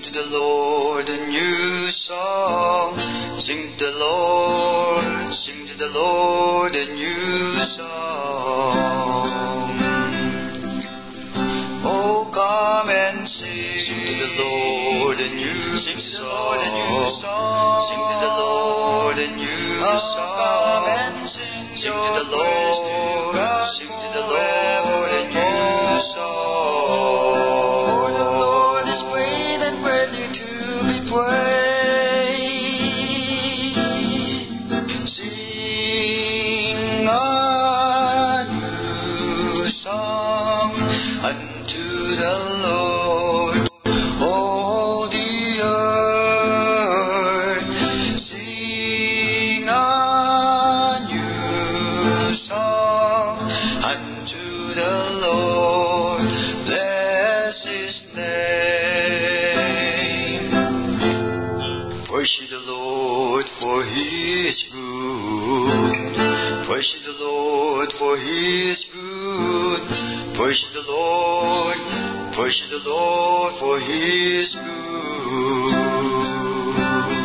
to the Lord a new song. Sing to the Lord, sing to the Lord a new song. Oh, come and sing to the Lord a new song. Sing to the Lord a new song. Come and sing to the Lord, sing to the Lord a new song. For the Lord is great and worthy to be praised. Sing a new song unto the Lord, all the earth. Sing a new song unto the Lord, bless His name. Worship the Lord for He is good. Worship the Lord for He is good. Worship the Lord, worship the Lord for He is good.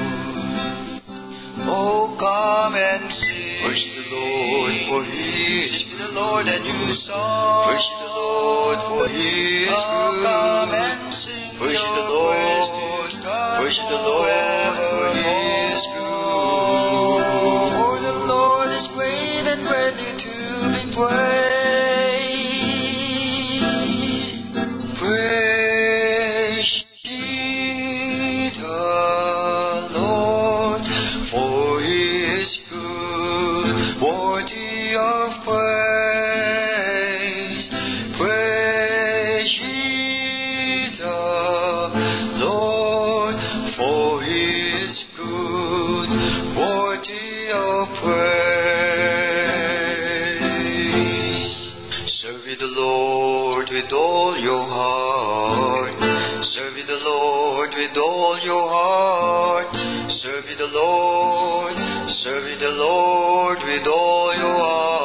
Oh, come and sing. Worship the Lord for He is good. The Lord a new song. Worship the Lord for He is good. Come and sing. Worship the Lord. Worship the Lord for He is good. For the Lord is great and worthy to be praised. Praise ye the Lord, for He is good, worthy of praise. Praise ye the Lord, for He is good, worthy of praise. Serve the Lord with all your heart. Serve the Lord with all your heart. Serve the Lord. Serve the Lord with all your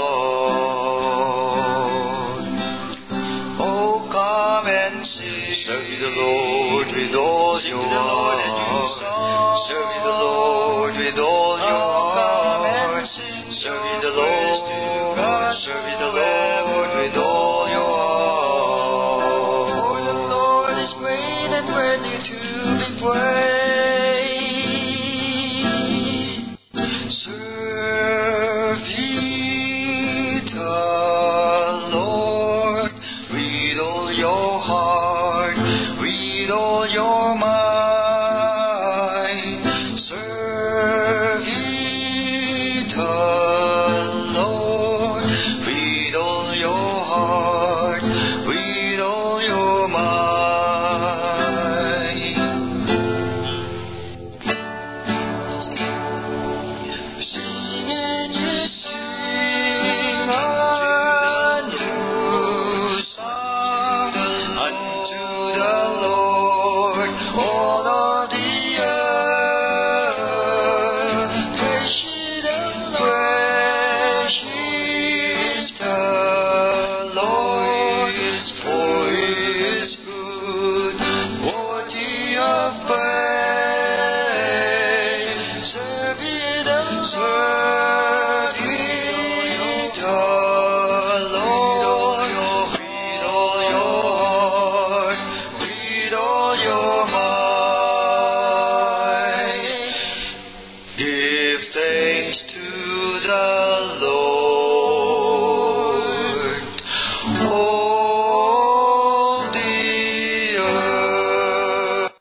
heart. Oh, come and sing. Serve the Lord with all your heart. Serve the Lord with all your heart. Serve the Lord. Serve the Lord with all your heart. For the Lord is great and worthy to be praised. Serve ye the Lord with all your heart, with all your mind. Serve ye the Lord with all your heart, with all your mind. Sing and ye sing a new song unto the Lord, all of the earth. Praise ye the Lord, for He is good, worthy of praise. Serve ye the Lord with all your heart, with all your mind. Give thanks to the Lord, all the earth.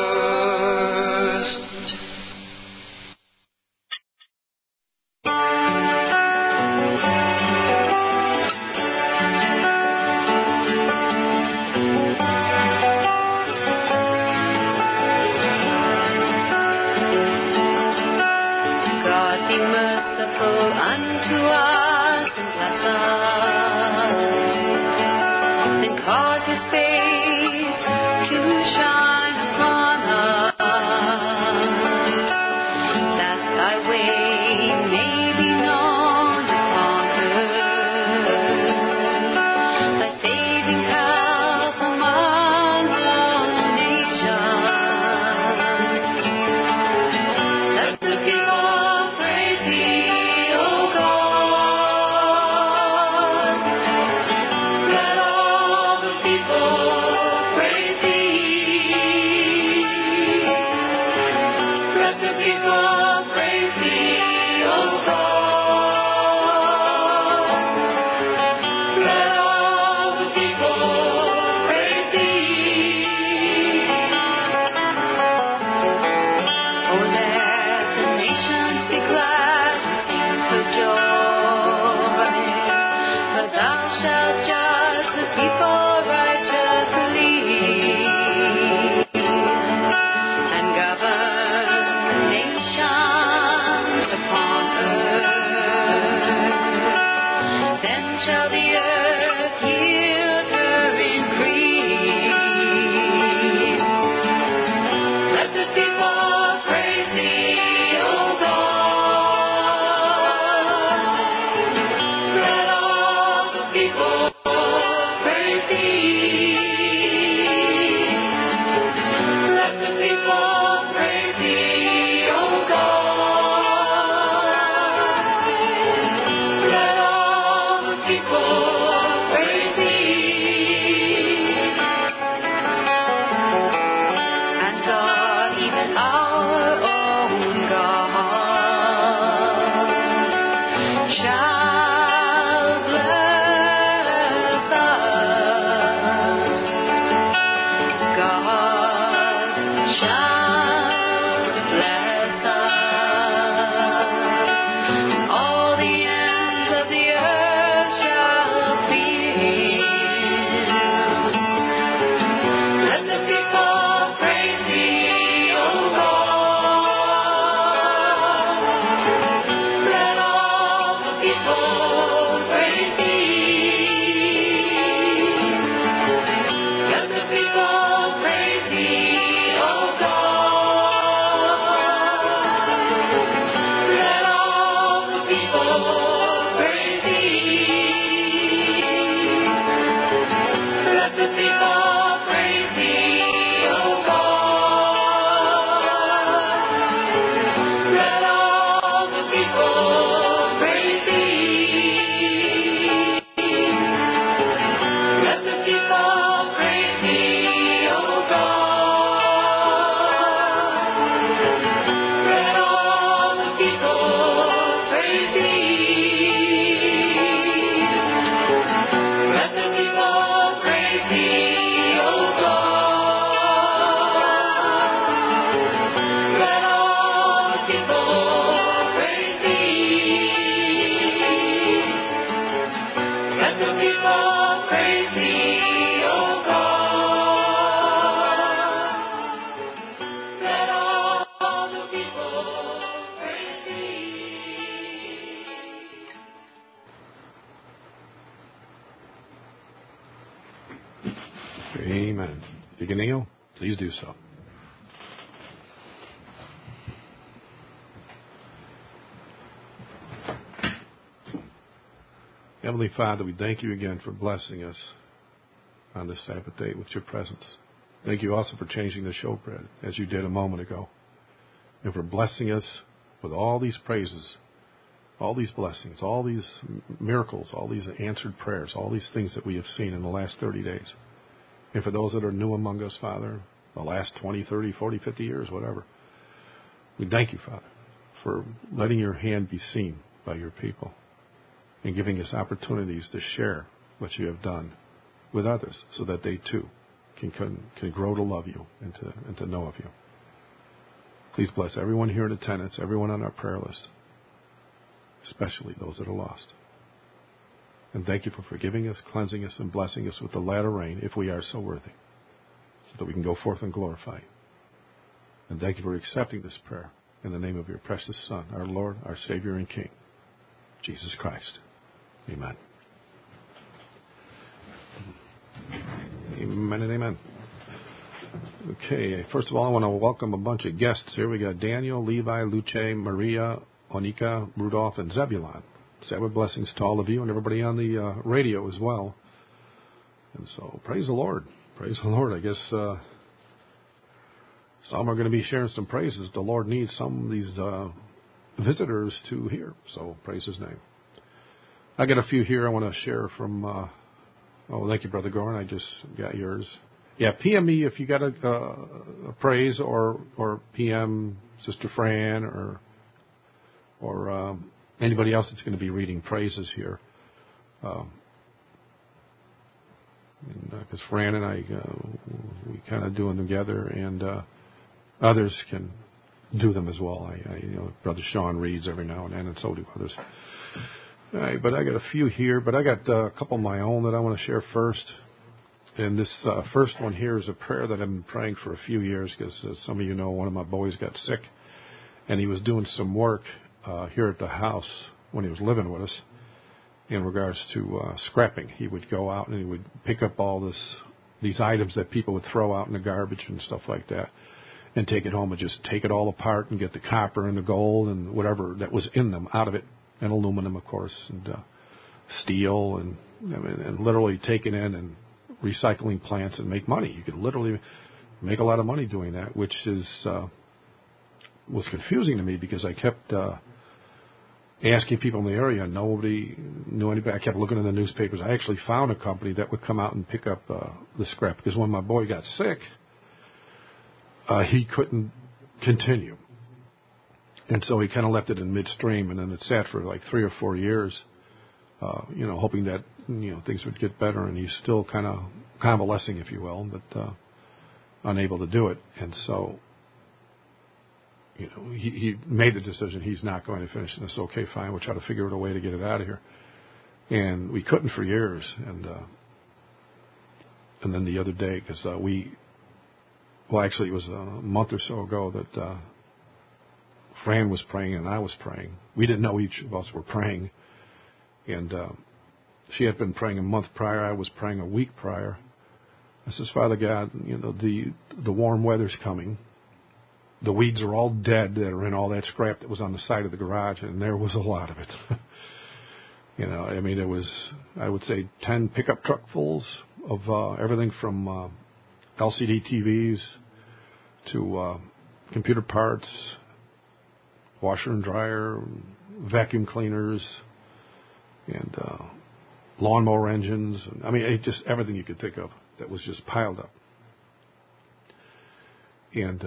God be merciful unto us and bless us, and cause His face to shine upon us, that Thy way may be known upon earth, Thy saving help among all nations. people praise thee, O God. Let all the people praise thee. Oh, let the nations be glad and sing for joy. For thou shalt judge the people righteously, and govern the nations upon earth. Then shall the earth yield her increase. Let the people praise thee, O God. Let all the people praise thee. Let the people praise thee, O God. Let all the people praise thee. And God, even our own God, shall bless us. God shall bless us. All the ends of the earth shall fear. Let the people praise thee, O God. Let all the people praise thee. Let the people praise thee, O God. Let all the people praise thee. Let the people praise thee, O God. Let all the people praise thee. Let the people praise thee, O God. Let all the people praise thee. Let the people praise thee, O God. Let all the people praise thee. Let the people praise thee, O God. Let all the people praise thee. Amen. You can kneel? Please do so. Heavenly Father, we thank you again for blessing us on this Sabbath day with your presence. Thank you also for changing the showbread, as you did a moment ago, and for blessing us with all these praises, all these blessings, all these miracles, all these answered prayers, all these things that we have seen in the last 30 days. And for those that are new among us, Father, the last 20, 30, 40, 50 years, whatever, we thank you, Father, for letting your hand be seen by your people and giving us opportunities to share what you have done with others so that they too can grow to love you and to know of you. Please bless everyone here in attendance, everyone on our prayer list, especially those that are lost. And thank you for forgiving us, cleansing us, and blessing us with the latter rain, if we are so worthy, so that we can go forth and glorify you. And thank you for accepting this prayer in the name of your precious Son, our Lord, our Savior and King, Jesus Christ. Amen. Amen and amen. Okay, first of all, I want to welcome a bunch of guests here. We got Daniel, Levi, Luce, Maria, Onika, Rudolph, and Zebulon. Sabbath blessings to all of you and everybody on the radio as well. And so, praise the Lord. Praise the Lord. I guess some are going to be sharing some praises. The Lord needs some of these visitors to hear. So, praise His name. I got a few here I want to share from... thank you, Brother Gorin. I just got yours. Yeah, PM me if you got a praise or PM Sister Fran or anybody else that's going to be reading praises here. Because Fran and I, we kind of do them together, and others can do them as well. Brother Sean reads every now and then, and so do others. All right, but I got a few here, but I got a couple of my own that I want to share first. And this first one here is a prayer that I've been praying for a few years, because as some of you know, one of my boys got sick, and he was doing some work here at the house when he was living with us in regards to scrapping. He would go out and he would pick up all these items that people would throw out in the garbage and stuff like that, and take it home and just take it all apart and get the copper and the gold and whatever that was in them out of it, and aluminum, of course, and steel, and literally take it in and recycling plants and make money. You could literally make a lot of money doing that, which was confusing to me, because I kept asking people in the area, and nobody knew anybody. I kept looking in the newspapers. I actually found a company that would come out and pick up the scrap, because when my boy got sick, he couldn't continue. And so he kind of left it in midstream, and then it sat for like 3 or 4 years, hoping that, things would get better, and he's still kind of convalescing, if you will, but unable to do it. And so, he made the decision he's not going to finish this. Okay, fine, we'll try to figure out a way to get it out of here. And we couldn't for years. And then the other day, because actually it was a month or so ago that Fran was praying and I was praying. We didn't know each of us were praying. And she had been praying a month prior. I was praying a week prior. I says, Father God, the warm weather's coming. The weeds are all dead that are in all that scrap that was on the side of the garage, and there was a lot of it. It was, I would say, 10 pickup truckfuls of everything from LCD TVs to computer parts, washer and dryer, vacuum cleaners, and lawnmower engines. Just everything you could think of that was just piled up. And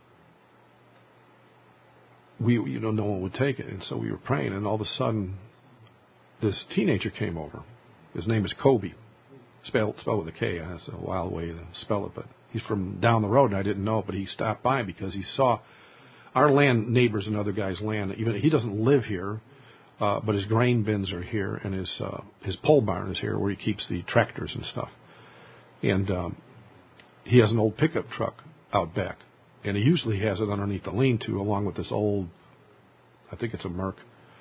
no one would take it. And so we were praying, and all of a sudden, this teenager came over. His name is Kobe, spelled with a K. That's a wild way to spell it, but he's from down the road, and I didn't know it, but he stopped by because he saw our land, neighbors, and other guys' land. Even he doesn't live here, but his grain bins are here, and his pole barn is here where he keeps the tractors and stuff. And he has an old pickup truck out back. And he usually has it underneath the lean-to, along with this old, I think it's a Merc,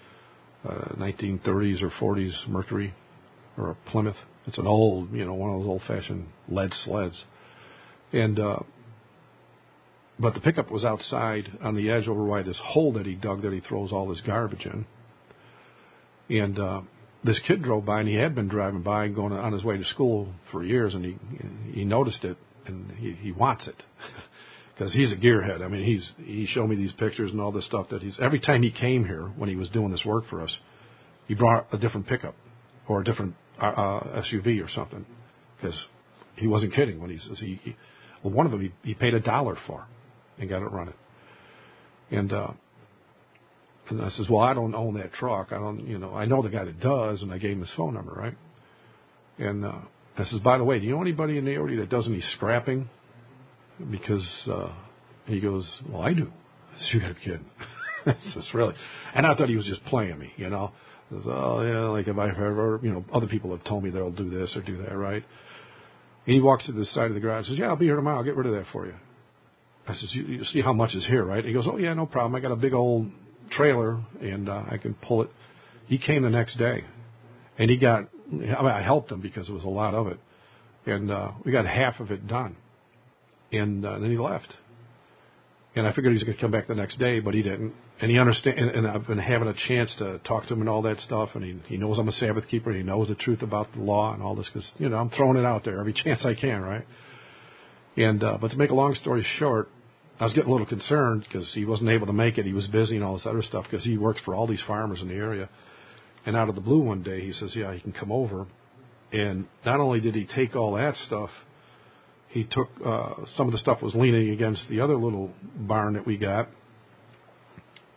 1930s or 40s Mercury, or a Plymouth. It's an old, one of those old-fashioned lead sleds. And but the pickup was outside on the edge over by this hole that he dug that he throws all his garbage in. And this kid drove by, and he had been driving by, going on his way to school for years, and he noticed it, and he wants it. Because he's a gearhead. He showed me these pictures and all this stuff that every time he came here when he was doing this work for us, he brought a different pickup or a different SUV or something. Because he wasn't kidding when he says one of them he paid $1 for and got it running. And I says, well, I don't own that truck. I know the guy that does, and I gave him his phone number, right? And I says, by the way, do you know anybody in the area that does any scrapping? Because he goes, well, I do. I said, you got to be kidding. This is really, and I thought he was just playing me, I says, oh yeah, like if I've ever, other people have told me they'll do this or do that, right? And he walks to the side of the garage and says, yeah, I'll be here tomorrow. I'll get rid of that for you. I says, you see how much is here, right? He goes, oh yeah, no problem. I got a big old trailer and I can pull it. He came the next day, and I helped him because it was a lot of it, and we got half of it done. And then he left. And I figured he was going to come back the next day, but he didn't. And he understand. And I've been having a chance to talk to him and all that stuff. And he knows I'm a Sabbath keeper. He knows the truth about the law and all this because, I'm throwing it out there every chance I can, right? And but to make a long story short, I was getting a little concerned because he wasn't able to make it. He was busy and all this other stuff because he works for all these farmers in the area. And out of the blue one day, he says, yeah, he can come over. And not only did he take all that stuff, he took some of the stuff was leaning against the other little barn that we got,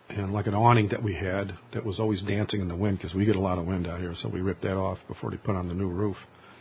and like an awning that we had that was always dancing in the wind because we get a lot of wind out here, so we ripped that off before they put on the new roof.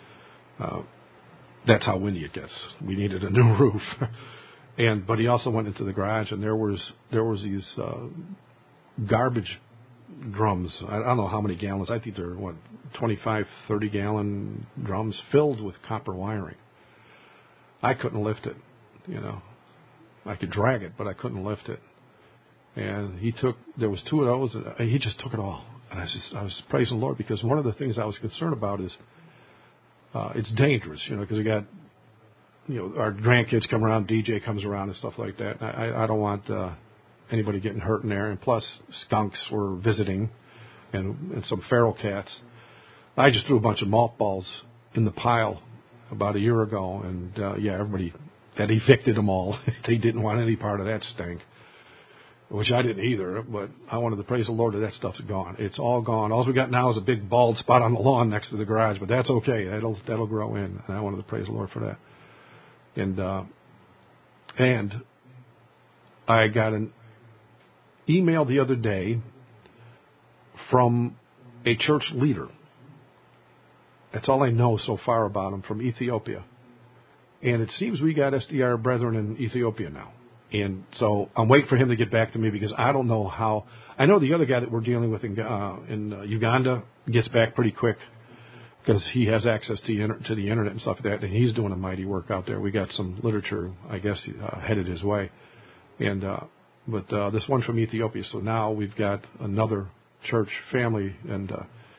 That's how windy it gets. We needed a new roof. But he also went into the garage, and there was these garbage drums. I don't know how many gallons. I think they're 25, 30-gallon drums filled with copper wiring. I couldn't lift it, I could drag it, but I couldn't lift it. And there was 2 of those, and he just took it all. And I was praising the Lord, because one of the things I was concerned about is it's dangerous, because we got, our grandkids come around, DJ comes around and stuff like that. I don't want anybody getting hurt in there. And plus, skunks were visiting and some feral cats. I just threw a bunch of mothballs in the pile about a year ago, and everybody that evicted them all. They didn't want any part of that stank, which I didn't either, but I wanted to praise the Lord that stuff's gone. It's all gone. All we got now is a big bald spot on the lawn next to the garage, but that's okay. That'll grow in, and I wanted to praise the Lord for that. And I got an email the other day from a church leader. That's all I know so far about him, from Ethiopia. And it seems we got SDR brethren in Ethiopia now. And so I'm waiting for him to get back to me, because I don't know how. I know the other guy that we're dealing with in Uganda gets back pretty quick, because he has access to the internet and stuff like that, and he's doing a mighty work out there. We got some literature, I guess, headed his way. And but this one from Ethiopia. So now we've got another church family and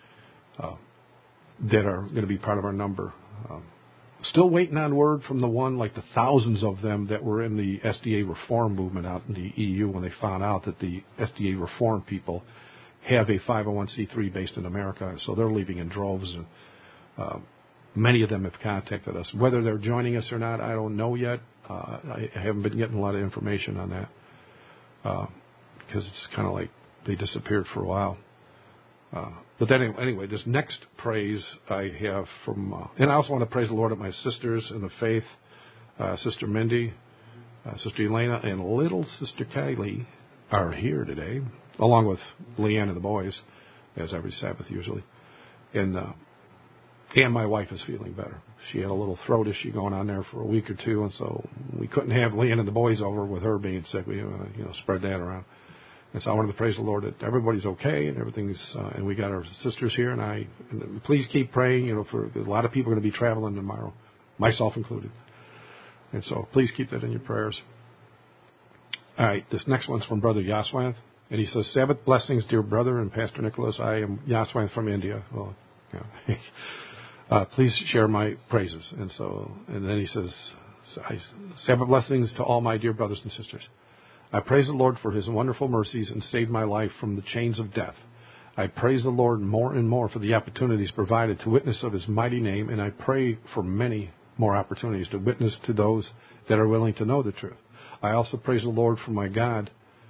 that are going to be part of our number. Still waiting on word from the one, like the thousands of them that were in the SDA reform movement out in the EU, when they found out that the SDA reform people have a 501c3 based in America. So they're leaving in droves, and many of them have contacted us. Whether they're joining us or not, I don't know yet. I haven't been getting a lot of information on that, because it's kind of like they disappeared for a while. But then anyway, this next praise I have from, and I also want to praise the Lord that my sisters in the faith, Sister Mindy, Sister Elena, and little Sister Kylie are here today, along with Leanne and the boys, as every Sabbath usually. And my wife is feeling better. She had a little throat issue going on there for a week or two, and so we couldn't have Leanne and the boys over with her being sick. We spread that around. And so I wanted to praise the Lord that everybody's okay and everything's, and we got our sisters here. And please keep praying. For a lot of people are going to be traveling tomorrow, myself included. And so please keep that in your prayers. All right, this next one's from Brother Yaswanth, and he says, Sabbath blessings, dear brother and Pastor Nicholas. I am Yaswanth from India. Well, please share my praises. And then he says, Sabbath blessings to all my dear brothers and sisters. I praise the Lord for his wonderful mercies and saved my life from the chains of death. I praise the Lord more and more for the opportunities provided to witness of his mighty name, and I pray for many more opportunities to witness to those that are willing to know the truth. I also praise the Lord for my God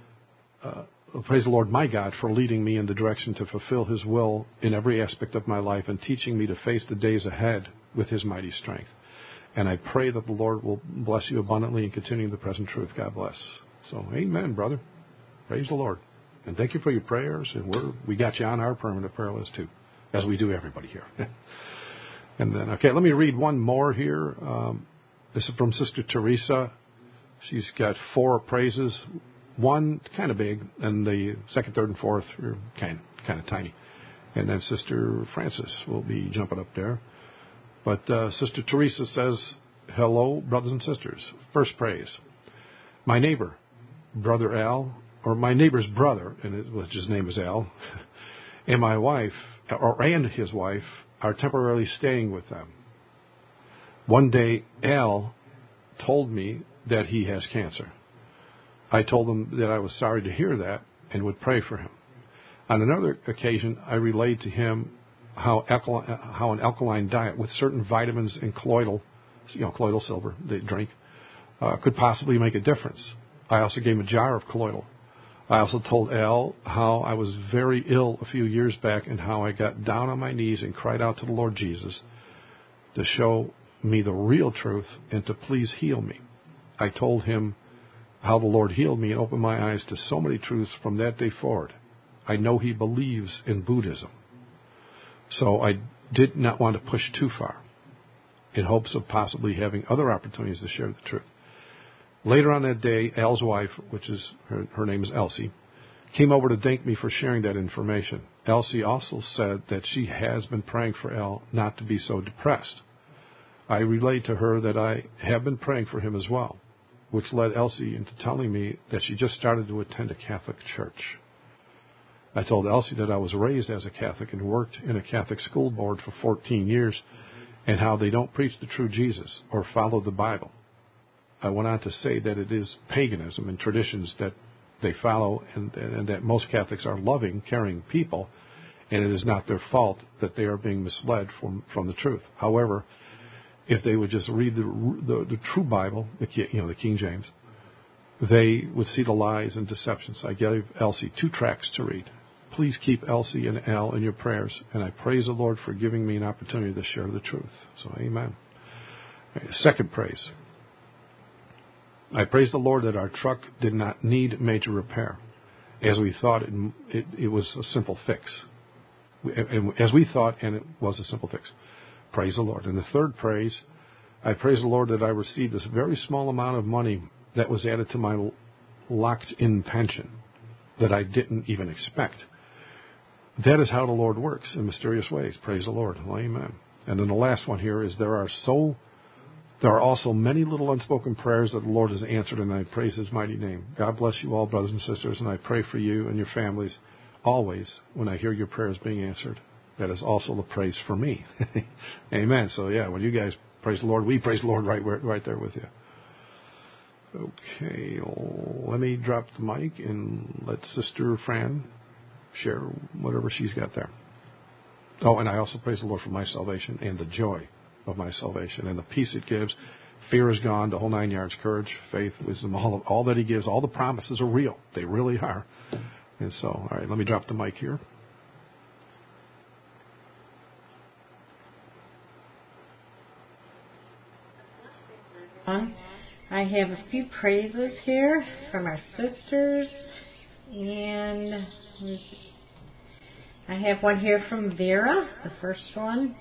for leading me in the direction to fulfill his will in every aspect of my life and teaching me to face the days ahead with his mighty strength. And I pray that the Lord will bless you abundantly in continuing the present truth. God bless. So, amen, brother. Praise the Lord. And thank you for your prayers. And we got you on our permanent prayer list, too, as we do everybody here. And then, okay, let me read one more here. This is from Sister Teresa. She's got 4 praises. One kind of big, and the second, third, and fourth are kind of tiny. And then Sister Francis will be jumping up there. But Sister Teresa says, hello, brothers and sisters. First praise. My neighbor, Brother Al, or my neighbor's brother, and his name is Al, and my wife, and his wife, are temporarily staying with them. One day, Al told me that he has cancer. I told him that I was sorry to hear that and would pray for him. On another occasion, I relayed to him how an alkaline diet with certain vitamins and colloidal silver, they drink, could possibly make a difference. I also gave him a jar of colloidal. I also told Al how I was very ill a few years back and how I got down on my knees and cried out to the Lord Jesus to show me the real truth and to please heal me. I told him how the Lord healed me and opened my eyes to so many truths from that day forward. I know he believes in Buddhism. So I did not want to push too far in hopes of possibly having other opportunities to share the truth. Later on that day, Al's wife, which is her name is Elsie, came over to thank me for sharing that information. Elsie also said that she has been praying for Al not to be so depressed. I relayed to her that I have been praying for him as well, which led Elsie into telling me that she just started to attend a Catholic church. I told Elsie that I was raised as a Catholic and worked in a Catholic school board for 14 years and how they don't preach the true Jesus or follow the Bible. I went on to say that it is paganism and traditions that they follow and that most Catholics are loving, caring people, and it is not their fault that they are being misled from the truth. However, if they would just read the true Bible, the King James, they would see the lies and deceptions. I gave Elsie 2 tracts to read. Please keep Elsie and Al in your prayers, and I praise the Lord for giving me an opportunity to share the truth. So, amen. Second praise. I praise the Lord that our truck did not need major repair, as we thought it was a simple fix. As we thought, and it was a simple fix. Praise the Lord. And the third praise, I praise the Lord that I received this very small amount of money that was added to my locked-in pension that I didn't even expect. That is how the Lord works in mysterious ways. Praise the Lord. Well, amen. And then the last one here is there are also many little unspoken prayers that the Lord has answered, and I praise his mighty name. God bless you all, brothers and sisters, and I pray for you and your families always when I hear your prayers being answered. That is also the praise for me. Amen. So, yeah, when you guys praise the Lord, we praise the Lord right there with you. Okay, let me drop the mic and let Sister Fran share whatever she's got there. Oh, and I also praise the Lord for my salvation and the joy of my salvation and the peace it gives. Fear is gone, the whole 9 yards, courage, faith, wisdom, all that he gives, all the promises are real. They really are. And so, all right, let me drop the mic here. I have a few praises here from our sisters, and I have one here from Vera, the first one,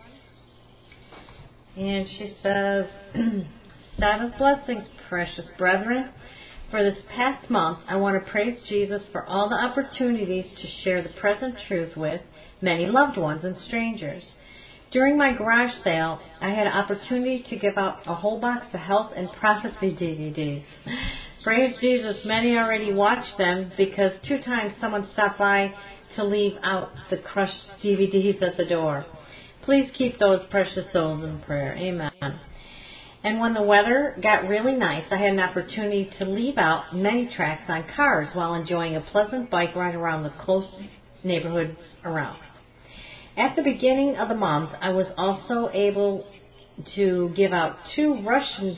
and she says, Sabbath blessings, precious brethren. For this past month, I want to praise Jesus for all the opportunities to share the present truth with many loved ones and strangers. During my garage sale, I had an opportunity to give out a whole box of health and prophecy DVDs. Praise Jesus, many already watched them because 2 times someone stopped by to leave out the crushed DVDs at the door. Please keep those precious souls in prayer. Amen. And when the weather got really nice, I had an opportunity to leave out many tracts on cars while enjoying a pleasant bike ride around the close neighborhoods around. At the beginning of the month, I was also able to give out 2 Russian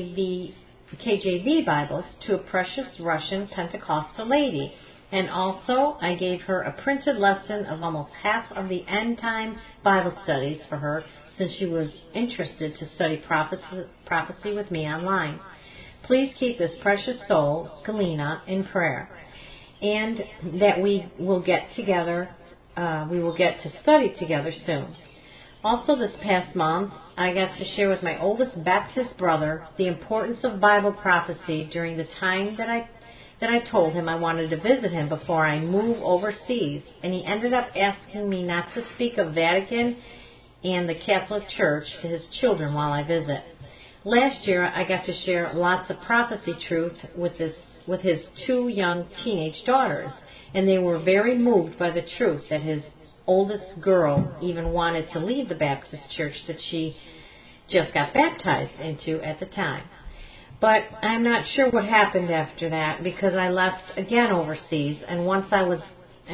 KJV Bibles to a precious Russian Pentecostal lady. And also, I gave her a printed lesson of almost half of the end-time Bible studies for her since she was interested to study prophecy with me online. Please keep this precious soul, Galena, in prayer, and that we will get together. We will get to study together soon. Also, this past month, I got to share with my oldest Baptist brother the importance of Bible prophecy during the time that I told him I wanted to visit him before I move overseas, and he ended up asking me not to speak of Vatican and the Catholic Church to his children while I visit. Last year, I got to share lots of prophecy truth with his 2 young teenage daughters, and they were very moved by the truth that his oldest girl even wanted to leave the Baptist church that she just got baptized into at the time. But I'm not sure what happened after that because I left again overseas, and once I was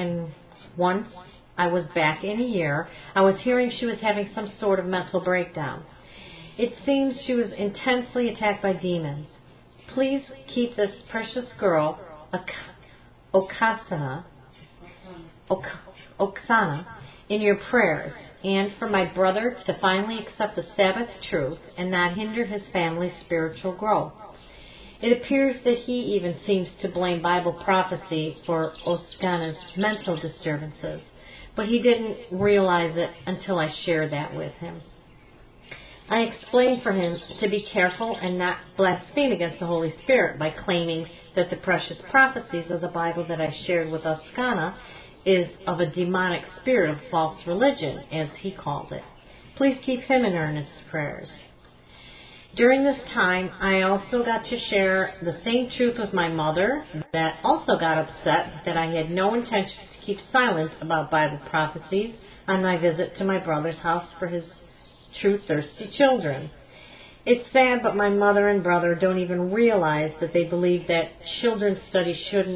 back in a year, I was hearing she was having some sort of mental breakdown. It seems she was intensely attacked by demons. Please keep this precious girl, Oksana, in your prayers, and for my brother to finally accept the Sabbath truth and not hinder his family's spiritual growth. It appears that he even seems to blame Bible prophecy for Oskana's mental disturbances, but he didn't realize it until I shared that with him. I explained for him to be careful and not blaspheme against the Holy Spirit by claiming that the precious prophecies of the Bible that I shared with Oskana is of a demonic spirit of false religion, as he called it. Please keep him in earnest prayers. During this time, I also got to share the same truth with my mother that also got upset that I had no intention to keep silent about Bible prophecies on my visit to my brother's house for his truth-thirsty children. It's sad, but my mother and brother don't even realize that they believe that children study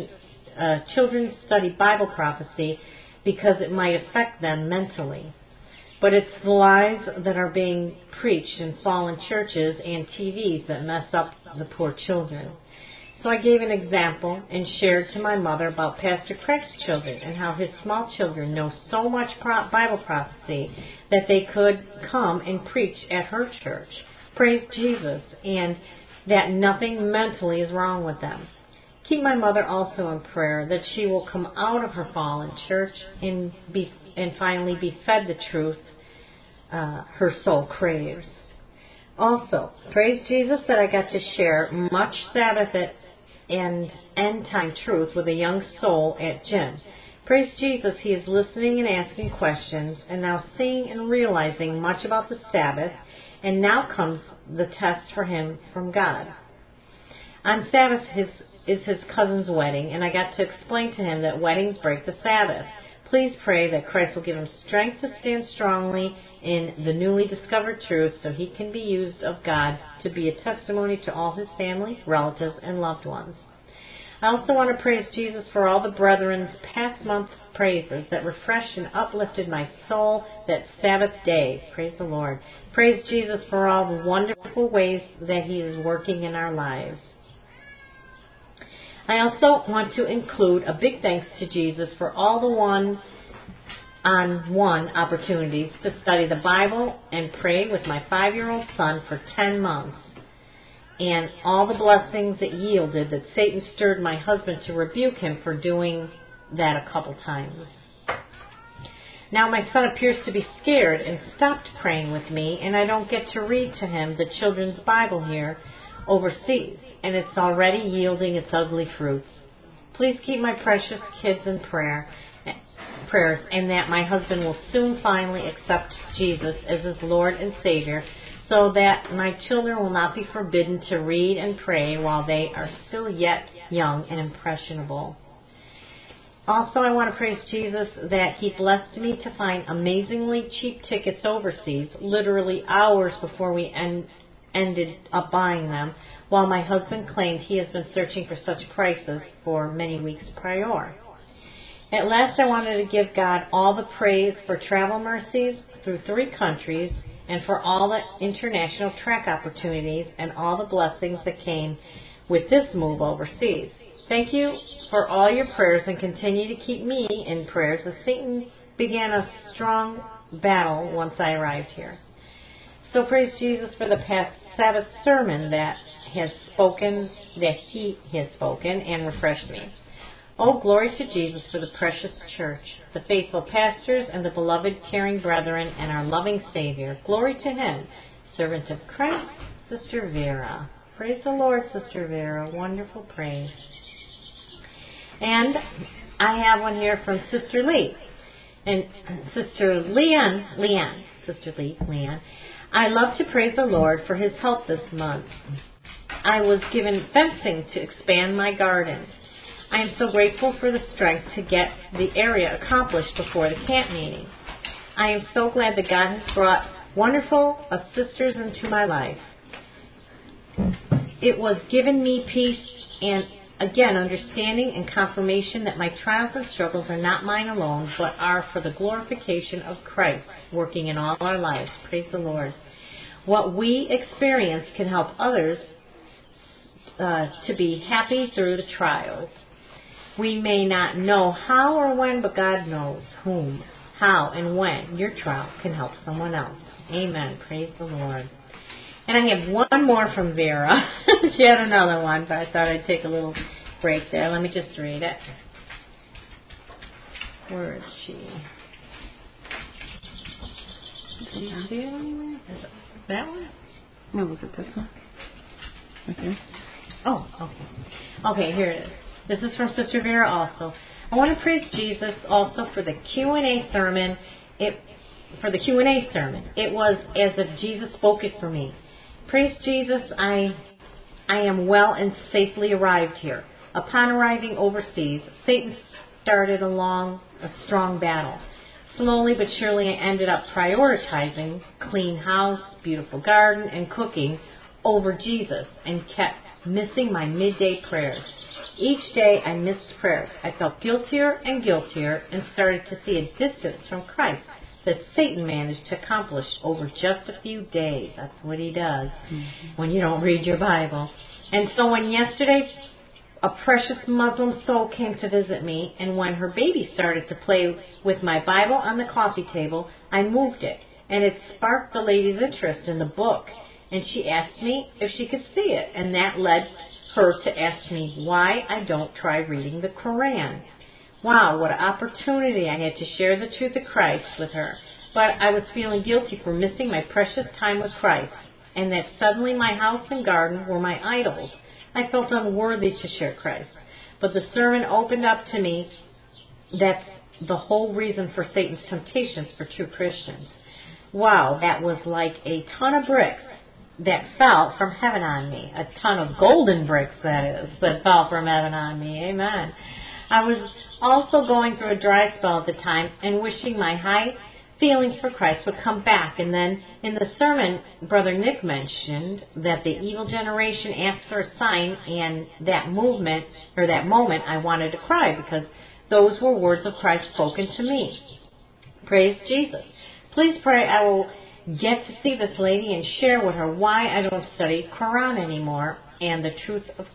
Bible prophecy because it might affect them mentally. But it's the lies that are being preached in fallen churches and TVs that mess up the poor children. So I gave an example and shared to my mother about Pastor Craig's children and how his small children know so much Bible prophecy that they could come and preach at her church. Praise Jesus, and that nothing mentally is wrong with them. Keep my mother also in prayer that she will come out of her fallen church and finally be fed the truth her soul craves. Also, praise Jesus that I got to share much Sabbath and end-time truth with a young soul at gym. Praise Jesus, he is listening and asking questions and now seeing and realizing much about the Sabbath, and now comes the test for him from God. On Sabbath is his cousin's wedding, and I got to explain to him that weddings break the Sabbath. Please pray that Christ will give him strength to stand strongly in the newly discovered truth so he can be used of God to be a testimony to all his family, relatives, and loved ones. I also want to praise Jesus for all the brethren's past month's praises that refreshed and uplifted my soul that Sabbath day. Praise the Lord. Praise Jesus for all the wonderful ways that he is working in our lives. I also want to include a big thanks to Jesus for all the one-on-one opportunities to study the Bible and pray with my 5-year-old son for 10 months, and all the blessings it yielded that Satan stirred my husband to rebuke him for doing that a couple times. Now my son appears to be scared and stopped praying with me, and I don't get to read to him the children's Bible here overseas, and it's already yielding its ugly fruits. Please keep my precious kids in prayers, and that my husband will soon finally accept Jesus as his Lord and Savior, so that my children will not be forbidden to read and pray while they are still yet young and impressionable. Also, I want to praise Jesus that he blessed me to find amazingly cheap tickets overseas, literally hours before we ended up buying them, while my husband claimed he has been searching for such prices for many weeks prior. At last, I wanted to give God all the praise for travel mercies through 3 countries and for all the international track opportunities and all the blessings that came with this move overseas. Thank you for all your prayers, and continue to keep me in prayers as Satan began a strong battle once I arrived here. So praise Jesus for the past Sabbath sermon that he has spoken and refreshed me. Oh, glory to Jesus for the precious church, the faithful pastors, and the beloved caring brethren, and our loving Savior. Glory to him, servant of Christ, Sister Vera. Praise the Lord, Sister Vera. Wonderful praise. And I have one here from Sister Lee. And Sister Leanne. I love to praise the Lord for his help this month. I was given fencing to expand my garden. I am so grateful for the strength to get the area accomplished before the camp meeting. I am so glad that God has brought wonderful sisters into my life. It was given me peace and, again, understanding and confirmation that my trials and struggles are not mine alone, but are for the glorification of Christ working in all our lives. Praise the Lord. What we experience can help others to be happy through the trials. We may not know how or when, but God knows whom, how, and when your trial can help someone else. Amen. Praise the Lord. And I have one more from Vera. She had another one, but I thought I'd take a little break there. Let me just read it. Where is she? Do you see it anywhere? Is it that one? No, was it this one? Right here. Oh, okay. Okay, here it is. This is from Sister Vera also. I want to praise Jesus also for the Q&A sermon. It was as if Jesus spoke it for me. Praise Jesus, I am well and safely arrived here. Upon arriving overseas, Satan started along a strong battle. Slowly but surely I ended up prioritizing clean house, beautiful garden, and cooking over Jesus and kept missing my midday prayers. Each day I missed prayers. I felt guiltier and guiltier and started to see a distance from Christ that Satan managed to accomplish over just a few days. That's what he does when you don't read your Bible. And so when yesterday a precious Muslim soul came to visit me, and when her baby started to play with my Bible on the coffee table, I moved it, and it sparked the lady's interest in the book, and she asked me if she could see it, and that led her to ask me why I don't try reading the Quran. Wow, what an opportunity I had to share the truth of Christ with her. But I was feeling guilty for missing my precious time with Christ, and that suddenly my house and garden were my idols. I felt unworthy to share Christ. But the sermon opened up to me that's the whole reason for Satan's temptations for true Christians. Wow, that was like a ton of bricks that fell from heaven on me. A ton of golden bricks, that is, that fell from heaven on me. Amen. I was also going through a dry spell at the time and wishing my high feelings for Christ would come back. And then in the sermon, Brother Nick mentioned that the evil generation asked for a sign, and that moment I wanted to cry because those were words of Christ spoken to me. Praise Jesus. Please pray I will get to see this lady and share with her why I don't study Quran anymore and the truth of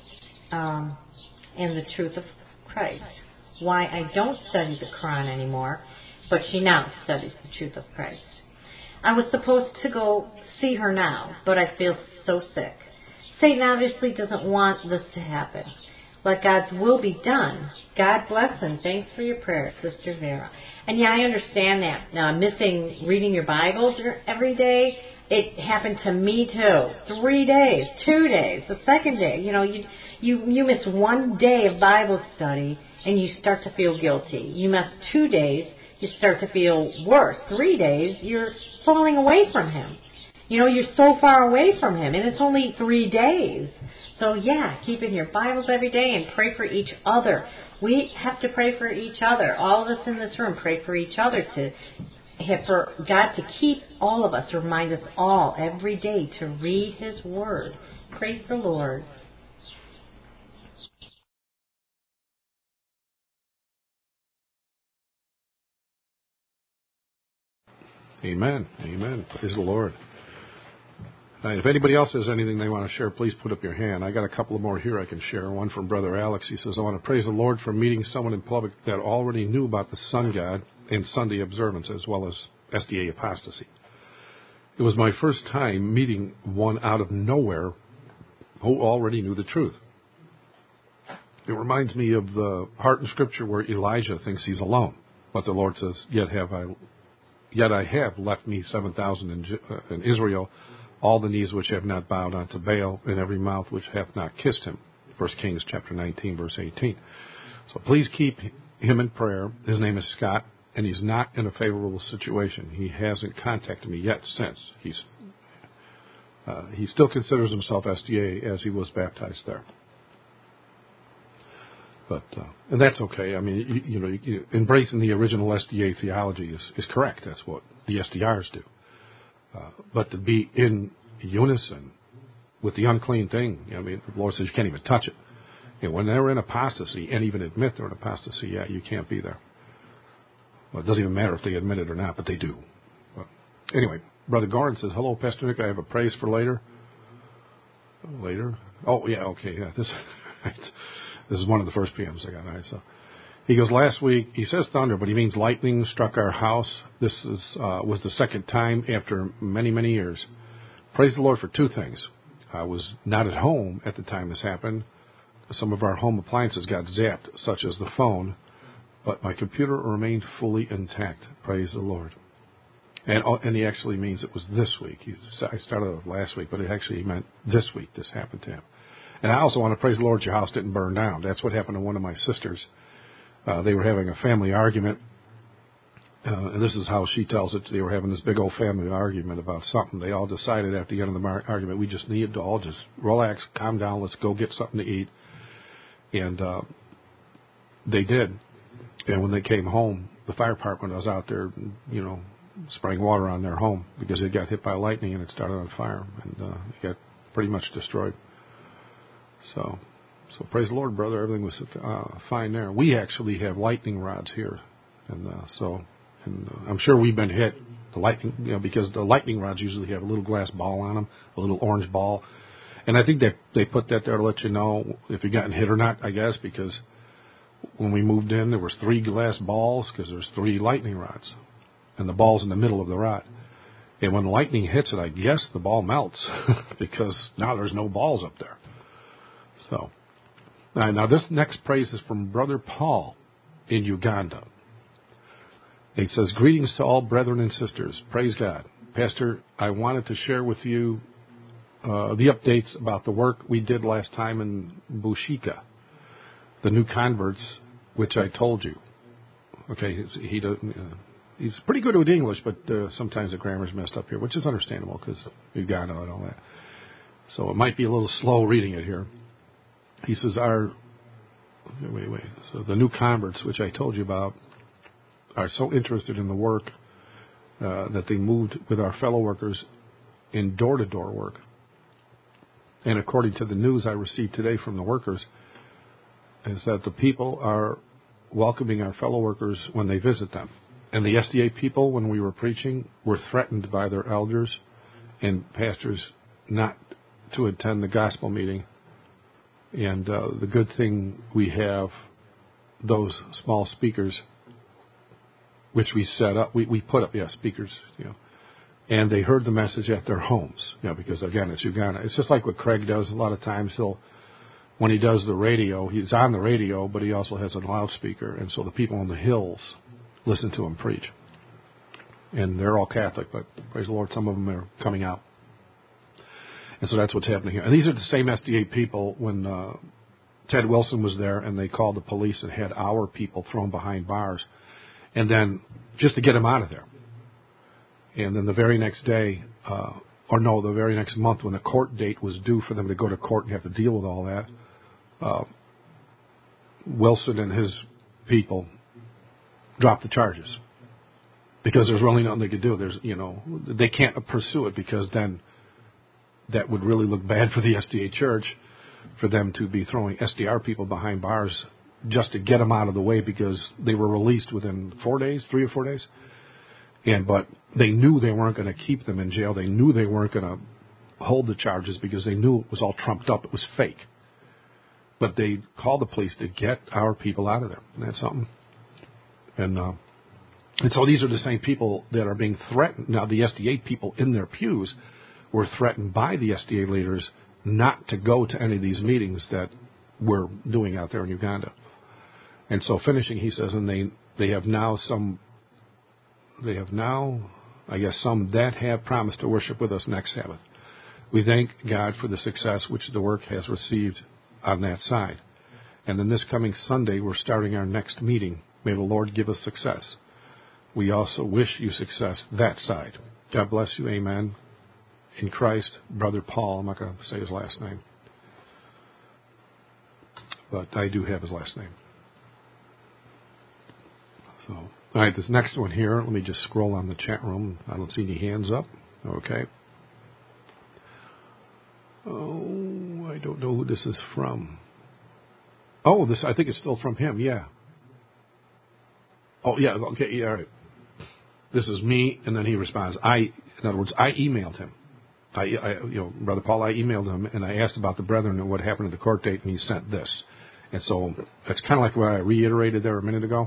Christ. Why I don't study the Quran anymore, but she now studies the truth of Christ. I was supposed to go see her now, but I feel so sick. Satan obviously doesn't want this to happen. Let God's will be done. God bless and thanks for your prayers, Sister Vera. And yeah, I understand that. Now, missing reading your Bible every day, it happened to me too. 3 days, 2 days, the second day. You miss 1 day of Bible study and you start to feel guilty. You miss 2 days, you start to feel worse. 3 days, you're falling away from Him. You're so far away from Him, and it's only 3 days. So yeah, keep in your Bibles every day and pray for each other. We have to pray for each other. All of us in this room pray for each other for God to keep all of us, remind us all every day to read His Word. Praise the Lord. Amen. Amen. Praise the Lord. If anybody else has anything they want to share, please put up your hand. I got a couple more here I can share. One from Brother Alex. He says, I want to praise the Lord for meeting someone in public that already knew about the sun god and Sunday observance, as well as SDA apostasy. It was my first time meeting one out of nowhere who already knew the truth. It reminds me of the part in Scripture where Elijah thinks he's alone, but the Lord says, Yet I have left me 7,000 in Israel, all the knees which have not bowed unto Baal, and every mouth which hath not kissed him. 1 Kings chapter 19, verse 18. So please keep him in prayer. His name is Scott, and he's not in a favorable situation. He hasn't contacted me yet since. He still considers himself SDA as he was baptized there. But and that's okay. I mean, embracing the original SDA theology is correct. That's what the SDRs do. But to be in unison with the unclean thing, the Lord says you can't even touch it. And when they're in apostasy and even admit they're in apostasy, you can't be there. Well, it doesn't even matter if they admit it or not, but they do. But anyway, Brother Gordon says, hello, Pastor Nick, I have a praise for later. Later? Oh, yeah, okay, yeah. This is one of the first PMs I got. Right, so he goes, last week, he says thunder, but he means lightning struck our house. This was the second time after many, many years. praise the Lord for two things. I was not at home at the time this happened. Some of our home appliances got zapped, such as the phone, but my computer remained fully intact. Praise the Lord. And he actually means it was this week. I started last week, but it actually meant this week this happened to him. And I also want to praise the Lord your house didn't burn down. That's what happened to one of my sisters. They were having a family argument. And this is how she tells it. They were having this big old family argument about something. They all decided after the end of the argument, we just need to all just relax, calm down, let's go get something to eat. And they did. And when they came home, the fire department was out there, spraying water on their home because it got hit by lightning and it started on fire. And it got pretty much destroyed. So praise the Lord, brother. Everything was fine there. We actually have lightning rods here. And I'm sure we've been hit, the lightning, because the lightning rods usually have a little glass ball on them, a little orange ball. And I think they put that there to let you know if you've gotten hit or not, I guess, because when we moved in, there was 3 glass balls because there's 3 lightning rods. And the ball's in the middle of the rod. And when the lightning hits it, I guess the ball melts because now there's no balls up there. So, now this next praise is from Brother Paul in Uganda. He says, greetings to all brethren and sisters. Praise God. Pastor, I wanted to share with you the updates about the work we did last time in Bushika, the new converts, which I told you. Okay, he's pretty good with English, but sometimes the grammar's messed up here, which is understandable because Uganda and all that. So it might be a little slow reading it here. He says, wait. So the new converts, which I told you about, are so interested in the work that they moved with our fellow workers in door-to-door work. And according to the news I received today from the workers, is that the people are welcoming our fellow workers when they visit them. And the SDA people, when we were preaching, were threatened by their elders and pastors not to attend the gospel meeting. And the good thing we have those small speakers, which we set up, we put up, speakers, and they heard the message at their homes, because again, it's Uganda. It's just like what Craig does. A lot of times when he does the radio, he's on the radio, but he also has a loudspeaker, and so the people on the hills listen to him preach. And they're all Catholic, but praise the Lord, some of them are coming out. And so that's what's happening here. And these are the same SDA people when Ted Wilson was there, and they called the police and had our people thrown behind bars. And then just to get them out of there. And then the very next day, the very next month when the court date was due for them to go to court and have to deal with all that, Wilson and his people dropped the charges because there's really nothing they could do. They can't pursue it because then that would really look bad for the SDA church for them to be throwing SDR people behind bars just to get them out of the way because they were released within 3 or 4 days. But they knew they weren't going to keep them in jail. They knew they weren't going to hold the charges because they knew it was all trumped up. It was fake. But they called the police to get our people out of there. Isn't that something? And so these are the same people that are being threatened. Now, the SDA people in their pews were threatened by the SDA leaders not to go to any of these meetings that we're doing out there in Uganda. And so finishing, he says, and they have now, I guess, some that have promised to worship with us next Sabbath. We thank God for the success which the work has received on that side. And then this coming Sunday, we're starting our next meeting. May the Lord give us success. We also wish you success that side. God bless you. Amen. In Christ, Brother Paul. I'm not going to say his last name, but I do have his last name. So, all right, this next one here, let me just scroll on the chat room. I don't see any hands up. Okay. Oh, I don't know who this is from. Oh, I think it's still from him, yeah. Oh, yeah, okay, yeah, all right. This is me, and then he responds. In other words, I emailed him. Brother Paul, I emailed him, and I asked about the brethren and what happened at the court date, and he sent this. And so that's kind of like what I reiterated there a minute ago.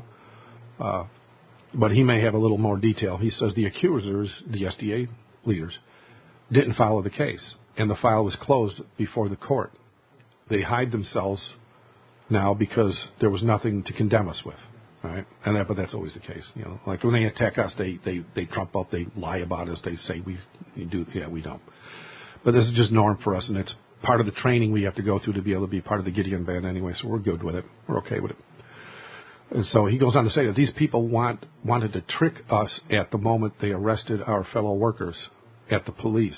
But he may have a little more detail. He says the accusers, the SDA leaders, didn't follow the case, and the file was closed before the court. They hide themselves now because there was nothing to condemn us with, right? But that's always the case, Like when they attack us, they trump up, they lie about us, they say we do, we don't. But this is just norm for us, and it's part of the training we have to go through to be able to be part of the Gideon band anyway. So we're good with it. We're okay with it. And so he goes on to say that these people wanted to trick us at the moment they arrested our fellow workers at the police.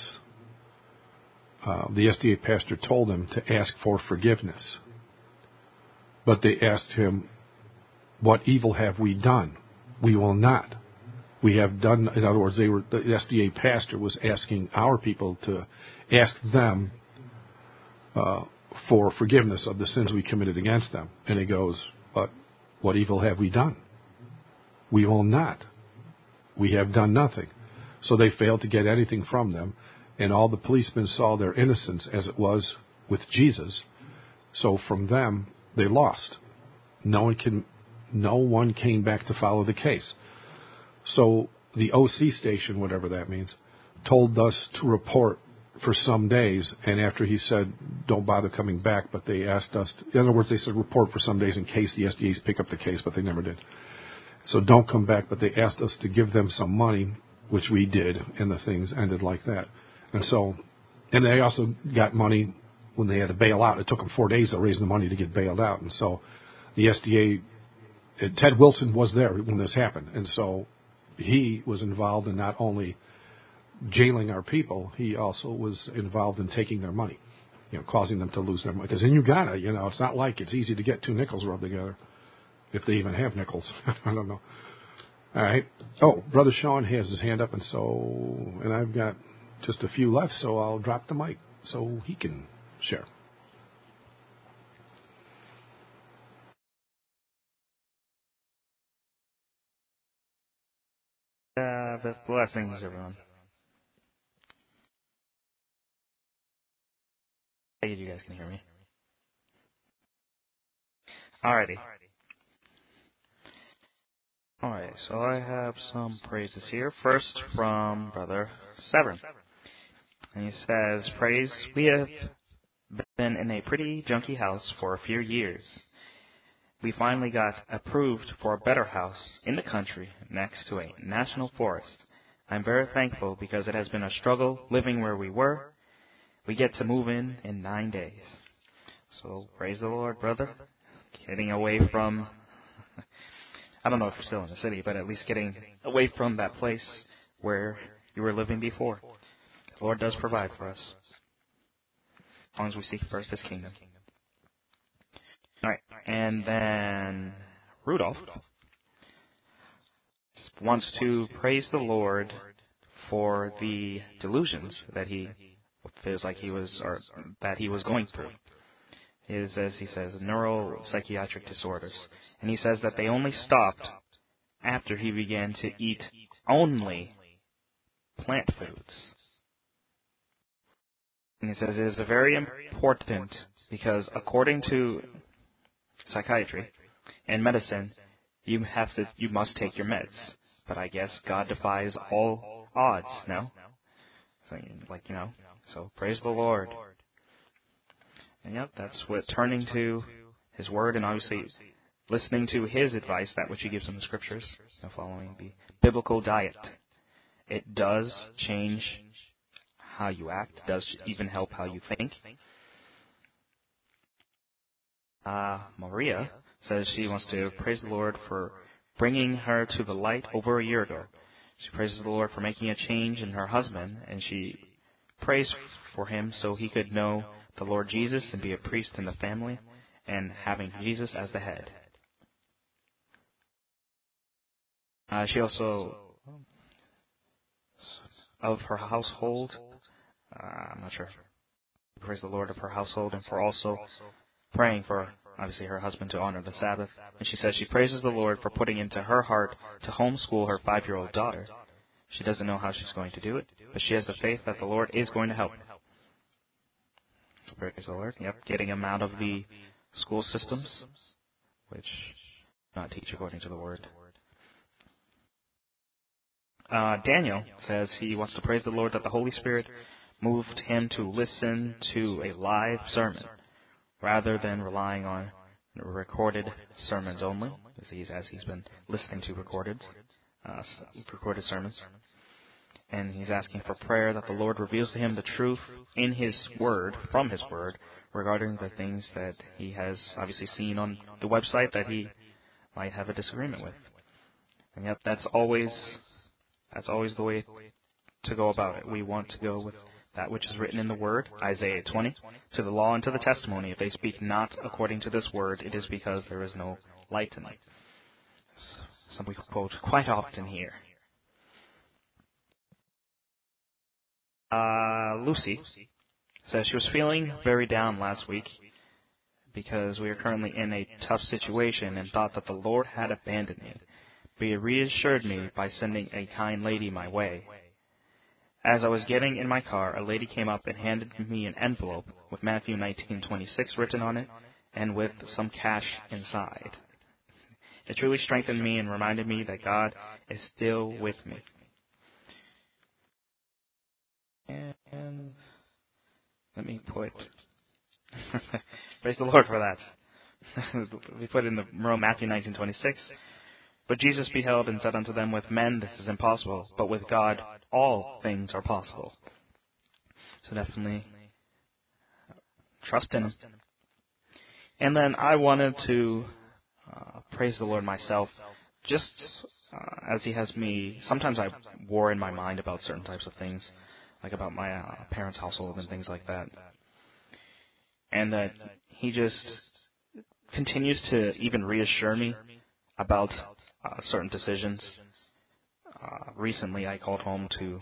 The SDA pastor told them to ask for forgiveness. But they asked him, "What evil have we done?" "We will not." We have done, in other words, the SDA pastor was asking our people to ask them for forgiveness of the sins we committed against them. And he goes, "But what evil have we done?" "We will not. We have done nothing." So they failed to get anything from them, and all the policemen saw their innocence as it was with Jesus. So from them, they lost. No one came back to follow the case. So the OC station, whatever that means, told us to report for some days, and after he said, "Don't bother coming back," but they asked us, in other words, they said report for some days in case the SDAs pick up the case, but they never did. So don't come back, but they asked us to give them some money, which we did, and the things ended like that. And they also got money when they had to bail out. It took them 4 days to raise the money to get bailed out. And so the SDA, Ted Wilson was there when this happened. And so he was involved in not only jailing our people, he also was involved in taking their money, causing them to lose their money. Because then you got to, it's not like it's easy to get two nickels rubbed together, if they even have nickels. I don't know. All right. Oh, Brother Sean has his hand up, and I've got just a few left, so I'll drop the mic so he can share. Blessings, everyone. Hey, you guys can hear me. Alrighty. Alright, so I have some praises here. First from Brother Severin. And he says, "Praise, we have been in a pretty junky house for a few years. We finally got approved for a better house in the country next to a national forest. I'm very thankful because it has been a struggle living where we were. We get to move in 9 days. So praise the Lord, brother. Getting away from, I don't know if you're still in the city, but at least getting away from that place where you were living before. The Lord does provide for us, as long as we seek first His kingdom. All right, and then Rudolph wants to praise the Lord for the delusions that he feels like he was going through. Is, as he says, neuropsychiatric disorders. And he says that they only stopped after he began to eat only plant foods. And he says it is very important because according to psychiatry and medicine, you must take your meds. But I guess God defies all odds, no? So praise the Lord. And yep, that's what turning to His Word and obviously listening to His advice, that which He gives in the Scriptures, and following the biblical diet. It does change how you act, does even help how you think. Maria says she wants to praise the Lord for bringing her to the light over a year ago. She praises the Lord for making a change in her husband, and she prays for him so he could know the Lord Jesus and be a priest in the family, and having Jesus as the head. She also, of her household, I'm not sure, praise the Lord of her household, and for also praying for, obviously, her husband to honor the Sabbath. And she says she praises the Lord for putting into her heart to homeschool her 5-year-old daughter. She doesn't know how she's going to do it, but she has the faith that the Lord is going to help. So praise the Lord. Yep, getting him out of the school systems, which not teach according to the Word. Daniel says he wants to praise the Lord that the Holy Spirit moved him to listen to a live sermon rather than relying on recorded sermons only, as he's been listening to recorded sermons. And he's asking for prayer that the Lord reveals to him the truth in His Word, from His Word, regarding the things that he has obviously seen on the website that he might have a disagreement with. And yet that's always the way to go about it. We want to go with that which is written in the Word, Isaiah 20, to the law and to the testimony. If they speak not according to this Word, it is because there is no light in them. Something we quote quite often here. Lucy says she was feeling very down last week because we are currently in a tough situation and thought that the Lord had abandoned me. But He reassured me by sending a kind lady my way. As I was getting in my car, a lady came up and handed me an envelope with Matthew 19:26 written on it and with some cash inside. It truly strengthened me and reminded me that God is still with me. And let me put, praise the Lord for that. We put in the Matthew 19:26. But Jesus beheld and said unto them, with men this is impossible, but with God all things are possible. So definitely trust in Him. And then I wanted to praise the Lord myself, just as He has me. Sometimes I war in my mind about certain types of things, like about my parents' household and things like that. And that He just continues to even reassure me about certain decisions. Recently, I called home to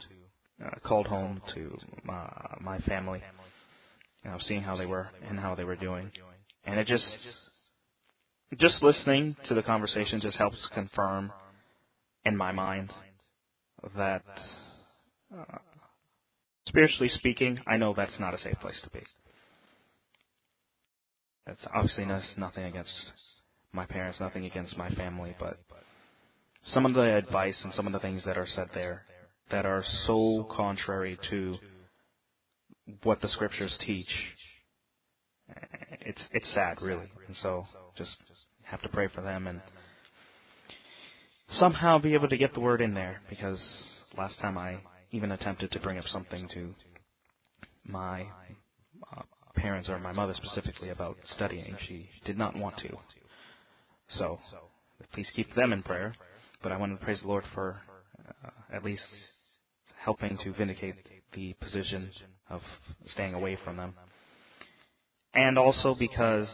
my family, seeing how they were and how they were doing, and it just listening to the conversation just helps confirm in my mind that spiritually speaking, I know that's not a safe place to be. That's obviously nothing against my parents, nothing against my family, but some of the advice and some of the things that are said there that are so contrary to what the Scriptures teach, it's sad, really. And so just have to pray for them and somehow be able to get the word in there, because last time I even attempted to bring up something to my parents, or my mother specifically, about studying, she did not want to. So please keep them in prayer. But I wanted to praise the Lord for at least helping to vindicate the position of staying away from them. And also because,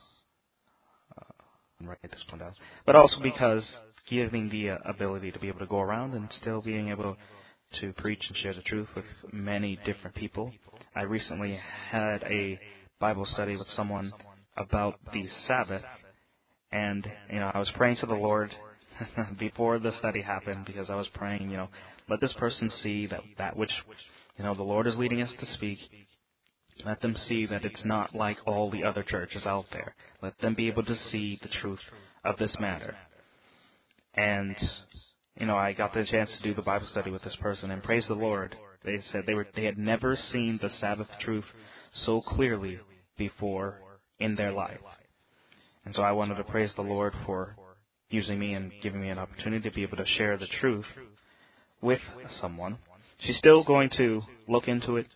I'm writing this one down, but also because giving the ability to be able to go around and still being able to preach and share the truth with many different people. I recently had a Bible study with someone about the Sabbath, and I was praying to the Lord before the study happened, because I was praying, let this person see that which, the Lord is leading us to speak. Let them see that it's not like all the other churches out there. Let them be able to see the truth of this matter. And, I got the chance to do the Bible study with this person, and praise the Lord, they said they had never seen the Sabbath truth so clearly before in their life. And so I wanted to praise the Lord for using me and giving me an opportunity to be able to share the truth with someone. She's still going to look into it.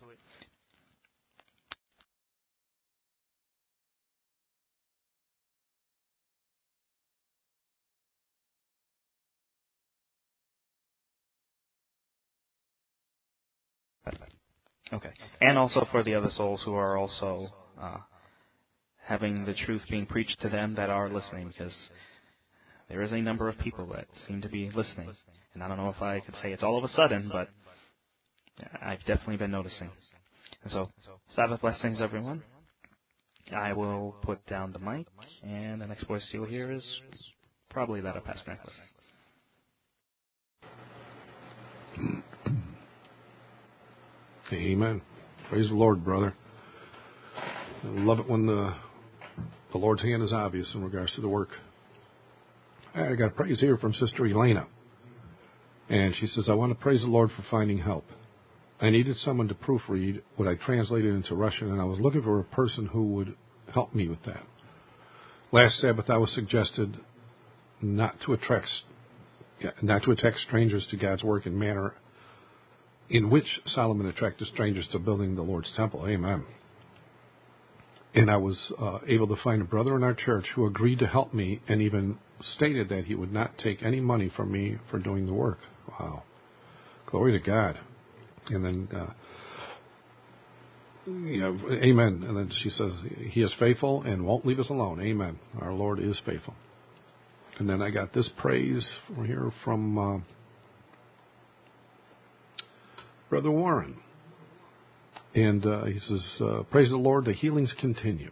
Okay. And also for the other souls who are also having the truth being preached to them that are listening, because there is a number of people that seem to be listening. And I don't know if I could say it's all of a sudden, but I've definitely been noticing. And so, Sabbath blessings, everyone. I will put down the mic, and the next voice you'll hear is probably that of Pastor Nicholas. Amen. Praise the Lord, brother. I love it when the Lord's hand is obvious in regards to the work. I got a praise here from Sister Elena. And she says, I want to praise the Lord for finding help. I needed someone to proofread what I translated into Russian, and I was looking for a person who would help me with that. Last Sabbath, I was suggested not to attack strangers to God's work in manner in which Solomon attracted strangers to building the Lord's temple. Amen. And I was able to find a brother in our church who agreed to help me and even stated that he would not take any money from me for doing the work. Wow. Glory to God. And then, amen. And then she says, he is faithful and won't leave us alone. Amen. Our Lord is faithful. And then I got this praise here from Brother Warren. And he says, praise the Lord, the healings continue.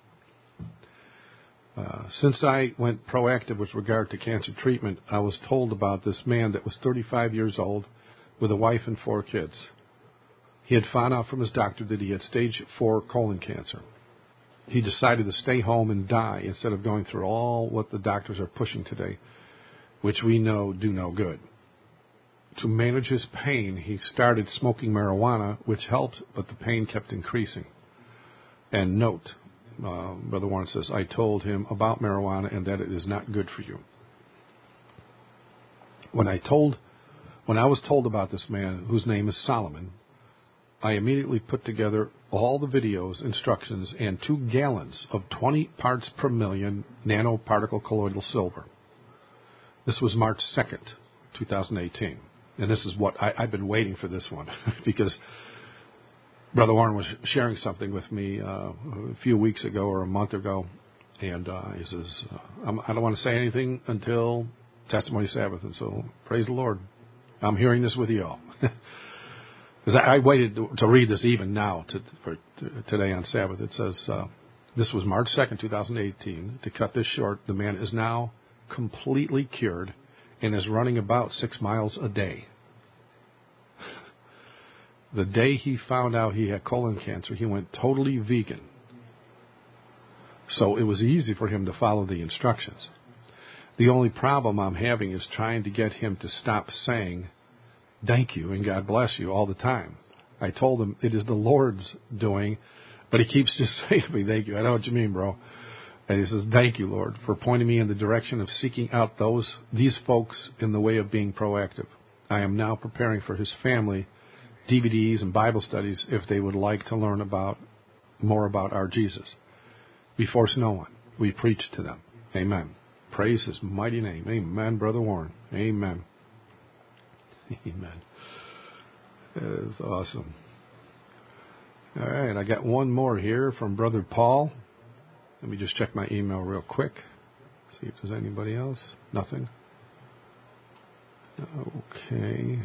Since I went proactive with regard to cancer treatment, I was told about this man that was 35 years old with a wife and 4 kids. He had found out from his doctor that he had stage 4 colon cancer. He decided to stay home and die instead of going through all what the doctors are pushing today, which we know do no good. To manage his pain, he started smoking marijuana, which helped, but the pain kept increasing. And note, Brother Warren says, I told him about marijuana and that it is not good for you. When I was told about this man, whose name is Solomon, I immediately put together all the videos, instructions, and 2 gallons of 20 parts per million nanoparticle colloidal silver. This was March 2nd, 2018. And this is what I've been waiting for this one because Brother Warren was sharing something with me a few weeks ago or a month ago, and he says, I don't want to say anything until Testimony Sabbath, and so praise the Lord. I'm hearing this with you all. Because I waited to read this even now for today on Sabbath. It says, this was March 2nd, 2018. To cut this short, the man is now completely cured and is running about 6 miles a day. The day he found out he had colon cancer, he went totally vegan. So it was easy for him to follow the instructions. The only problem I'm having is trying to get him to stop saying, thank you and God bless you all the time. I told him it is the Lord's doing, but he keeps just saying to me, thank you. I know what you mean, bro. And he says, thank you, Lord, for pointing me in the direction of seeking out these folks in the way of being proactive. I am now preparing for his family DVDs and Bible studies if they would like to learn more about our Jesus. We force no one. We preach to them. Amen. Praise his mighty name. Amen, Brother Warren. Amen. Amen. That is awesome. All right, I got one more here from Brother Paul. Let me just check my email real quick. See if there's anybody else. Nothing. Okay.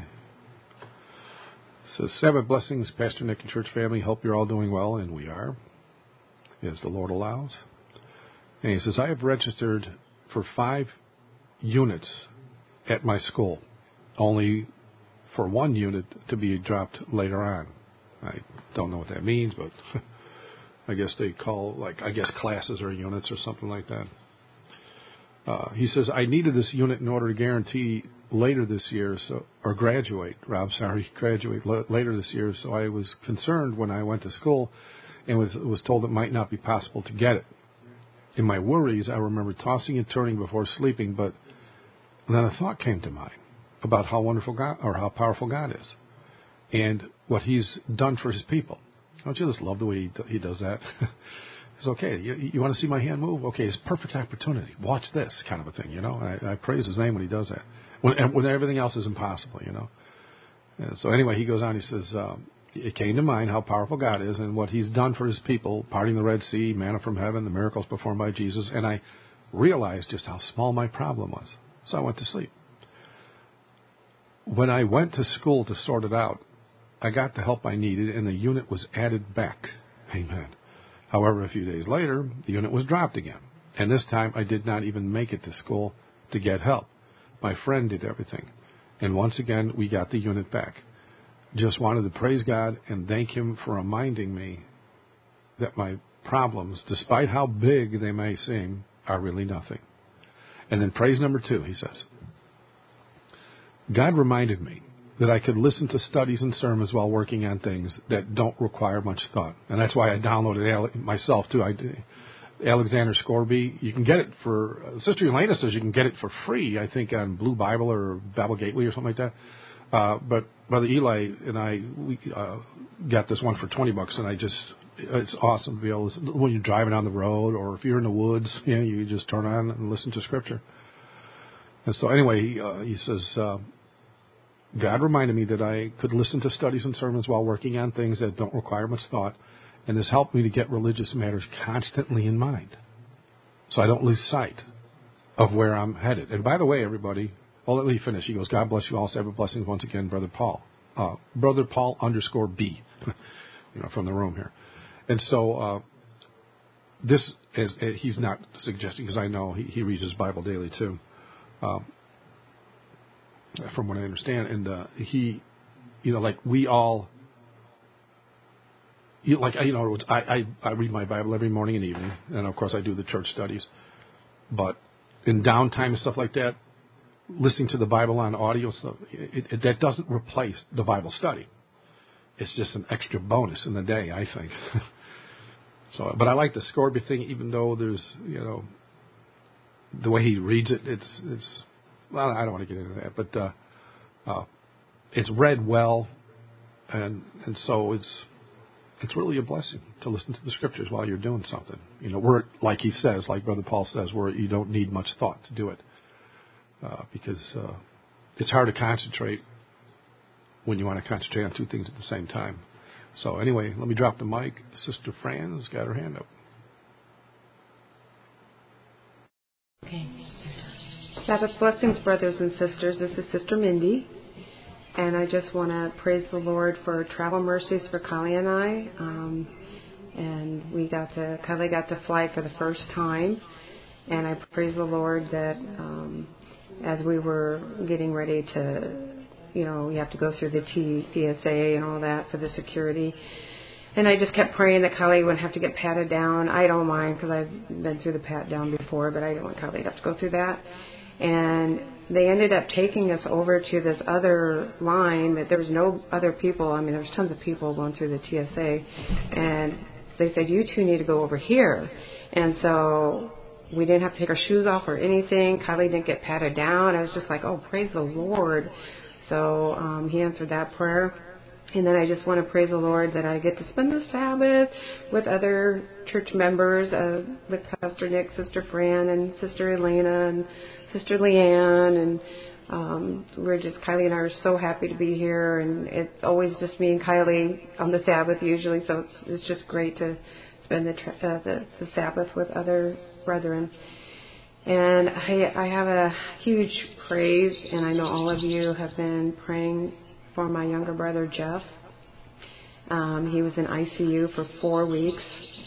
It says, Sabbath blessings, Pastor Nick and church family. Hope you're all doing well, and we are, as the Lord allows. And he says, I have registered for 5 units at my school, only for 1 unit to be dropped later on. I don't know what that means, but I guess they call, classes or units or something like that. He says, I needed this unit in order to guarantee later this year, graduate later this year, so I was concerned when I went to school and was told it might not be possible to get it. In my worries, I remember tossing and turning before sleeping, but then a thought came to mind about how wonderful God, or how powerful God is, and what he's done for his people. Don't you just love the way he does that? It's okay. You want to see my hand move? Okay, it's a perfect opportunity. Watch this kind of a thing, I praise his name when he does that. When everything else is impossible, And so anyway, he goes on, he says, it came to mind how powerful God is and what he's done for his people, parting the Red Sea, manna from heaven, the miracles performed by Jesus, and I realized just how small my problem was. So I went to sleep. When I went to school to sort it out, I got the help I needed, and the unit was added back. Amen. However, a few days later, the unit was dropped again, and this time I did not even make it to school to get help. My friend did everything, and once again, we got the unit back. Just wanted to praise God and thank him for reminding me that my problems, despite how big they may seem, are really nothing. And then praise number 2, he says, God reminded me that I could listen to studies and sermons while working on things that don't require much thought. And that's why I downloaded myself, too. Alexander Scourby, you can get it for, Sister Elena says you can get it for free, I think, on Blue Bible or Bible Gateway or something like that. But Brother Eli and we got this one for $20, and it's awesome to be able to, when you're driving on the road or if you're in the woods, you just turn on and listen to Scripture. And so anyway, he says, God reminded me that I could listen to studies and sermons while working on things that don't require much thought, and this helped me to get religious matters constantly in mind, so I don't lose sight of where I'm headed. And by the way, everybody, let me finish. He goes, God bless you all. Several blessings once again, Brother Paul. Brother Paul _B, from the room here. And so this is, he's not suggesting, because I know he reads his Bible daily too, from what I understand. And he, like we all, I read my Bible every morning and evening, and of course I do the church studies. But in downtime and stuff like that, listening to the Bible on audio stuff, that doesn't replace the Bible study. It's just an extra bonus in the day, I think. So, but I like the Scourby thing, even though there's, the way he reads it, it's well, I don't want to get into that, but it's read well, and so it's really a blessing to listen to the Scriptures while you're doing something. Where, like he says, like Brother Paul says, where you don't need much thought to do it, because it's hard to concentrate when you want to concentrate on two things at the same time. So anyway, let me drop the mic. Sister Fran's got her hand up. Okay. Sabbath blessings, brothers and sisters. This is Sister Mindy. And I just want to praise the Lord for travel mercies for Kali and I. And Kali got to fly for the first time. And I praise the Lord that as we were getting ready to, you have to go through the TSA and all that for the security. And I just kept praying that Kali wouldn't have to get patted down. I don't mind because I've been through the pat down before, but I don't want Kali to have to go through that. And they ended up taking us over to this other line that there was no other people. I mean, there was tons of people going through the TSA. And they said, you two need to go over here. And so we didn't have to take our shoes off or anything. Kali didn't get patted down. I was just like, oh, praise the Lord. So he answered that prayer. And then I just want to praise the Lord that I get to spend the Sabbath with other church members, with Pastor Nick, Sister Fran, and Sister Elena, and Sister Leanne. And Kylie and I are so happy to be here. And it's always just me and Kylie on the Sabbath usually, so it's just great to spend the Sabbath with other brethren. And I have a huge praise, and I know all of you have been praying for my younger brother, Jeff. He was in ICU for 4 weeks,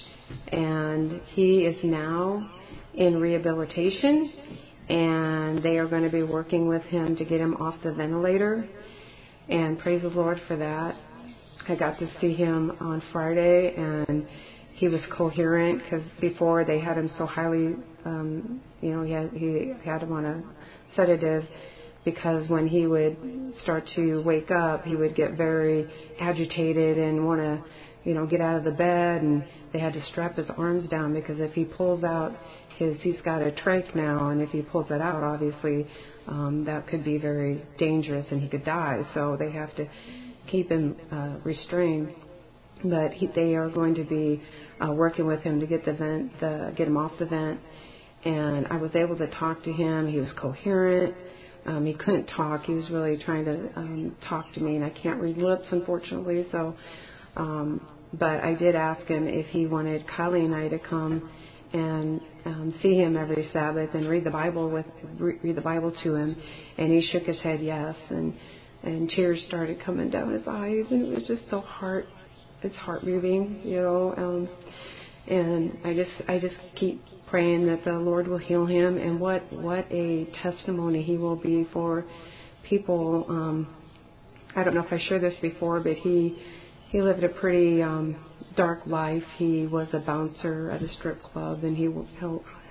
and he is now in rehabilitation, and they are going to be working with him to get him off the ventilator, and praise the Lord for that. I got to see him on Friday, and he was coherent because before they had him so highly, he had him on a sedative because when he would start to wake up, he would get very agitated and want to, get out of the bed, and they had to strap his arms down because if he pulls out he's got a trach now, and if he pulls it out, obviously that could be very dangerous and he could die. So they have to keep him restrained. But they are going to be working with him to get get him off the vent. And I was able to talk to him. He was coherent. He couldn't talk. He was really trying to talk to me, and I can't read lips, unfortunately. So, but I did ask him if he wanted Kylie and I to come and see him every Sabbath and read the Bible to him, and he shook his head yes, and tears started coming down his eyes, and it was just so it's heart moving, and I just keep praying that the Lord will heal him, and what a testimony he will be for people. I don't know if I shared this before, but he lived a pretty dark life. He was a bouncer at a strip club, and he would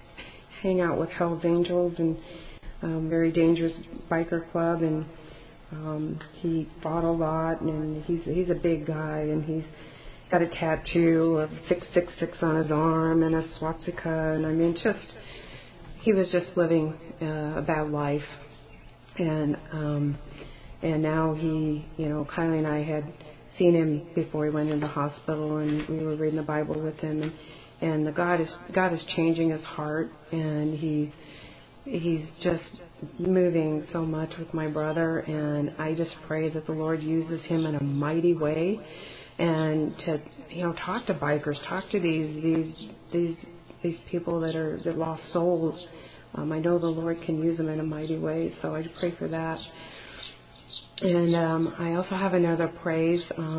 hang out with Hell's Angels and very dangerous biker club, and He fought a lot, and he's a big guy, and he's got a tattoo of 666 on his arm and a swastika, and I mean, he was just living a bad life, and now Kylie and I had seen him before he went into the hospital, and we were reading the Bible with him, and God is changing his heart, and he's just moving so much with my brother, and I just pray that the Lord uses him in a mighty way, and to talk to bikers, talk to these people that lost souls. I know the Lord can use them in a mighty way, so I pray for that. And I also have another praise.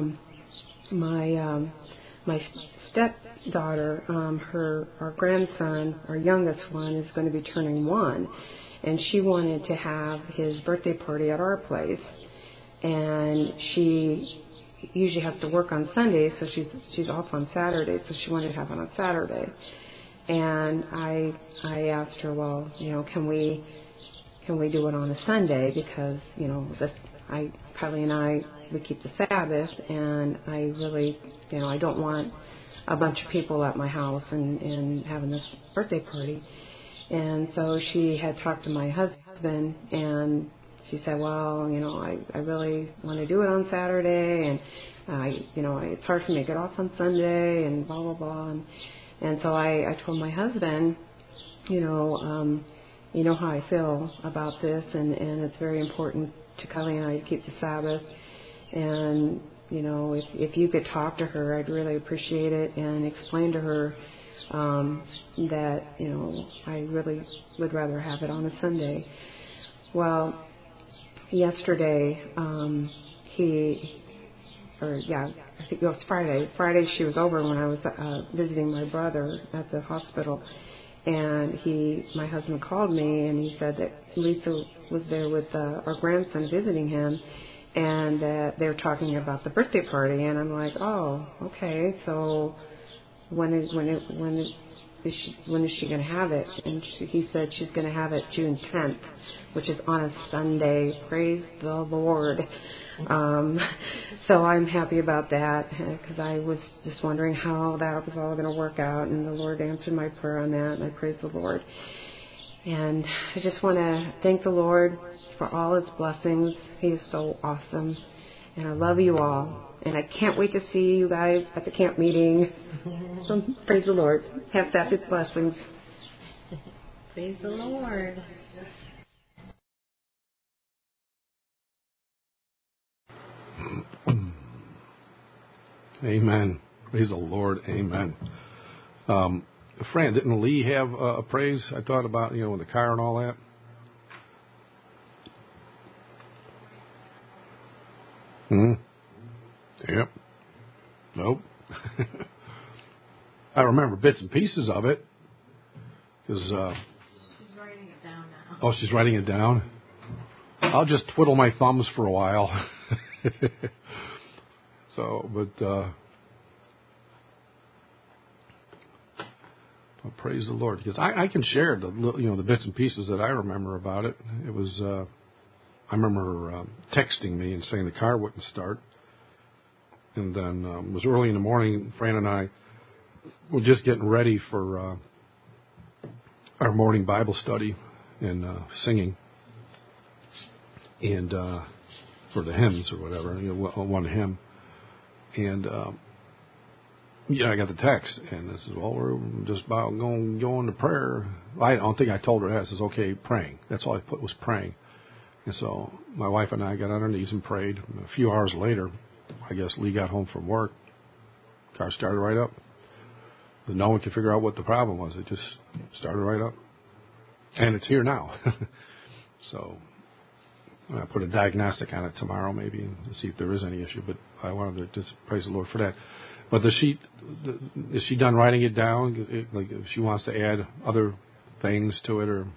My stepdaughter, our grandson, our youngest one, is going to be turning 1, and she wanted to have his birthday party at our place, and she usually has to work on Sundays, so she's off on Saturday, so she wanted to have it on Saturday. And I asked her, well, can we do it on a Sunday, because Kylie and I, we keep the Sabbath, and I really, I don't want a bunch of people at my house and having this birthday party. And so she had talked to my husband, and she said, well, I really want to do it on Saturday, and it's hard for me to get off on Sunday, and blah blah blah. And so I told my husband, you know how I feel about this, and it's very important to Kylie and I to keep the Sabbath. And if you could talk to her, I'd really appreciate it, and explain to her that I really would rather have it on a Sunday. Well, yesterday I think it was Friday. Friday she was over when I was visiting my brother at the hospital, and my husband called me, and he said that Lisa was there with our grandson visiting him, and that they were talking about the birthday party. And I'm like, oh, okay, so when is she going to have it? And he said she's going to have it June 10th, which is on a Sunday. Praise the Lord. So I'm happy about that, because I was just wondering how that was all going to work out, and the Lord answered my prayer on that, and I praise the Lord. And I just want to thank the Lord for all His blessings. He is so awesome, and I love you all, and I can't wait to see you guys at the camp meeting. So praise the Lord. Have Sabbath blessings. Praise the Lord. Amen. Praise the Lord. Amen. Fran, didn't Lee have a praise? I thought about, in the car and all that. Yep. Nope. I remember bits and pieces of it. Because she's writing it down now. Oh, she's writing it down? I'll just twiddle my thumbs for a while. Praise the Lord, because I can share the bits and pieces that I remember about it. It was I remember her texting me and saying the car wouldn't start, and then it was early in the morning. Fran and I were just getting ready for our morning Bible study and singing, and for the hymns or whatever, one hymn, and. I got the text, and I said, well, we're just about going to go into prayer. I don't think I told her that. I says, okay, praying. That's all I put was praying. And so my wife and I got on our knees and prayed. And a few hours later, I guess Lee got home from work. Car started right up. But no one could figure out what the problem was. It just started right up. And it's here now. So I'll put a diagnostic on it tomorrow maybe and see if there is any issue. But I wanted to just praise the Lord for that. But is she done writing it down? Like, if she wants to add other things to it, or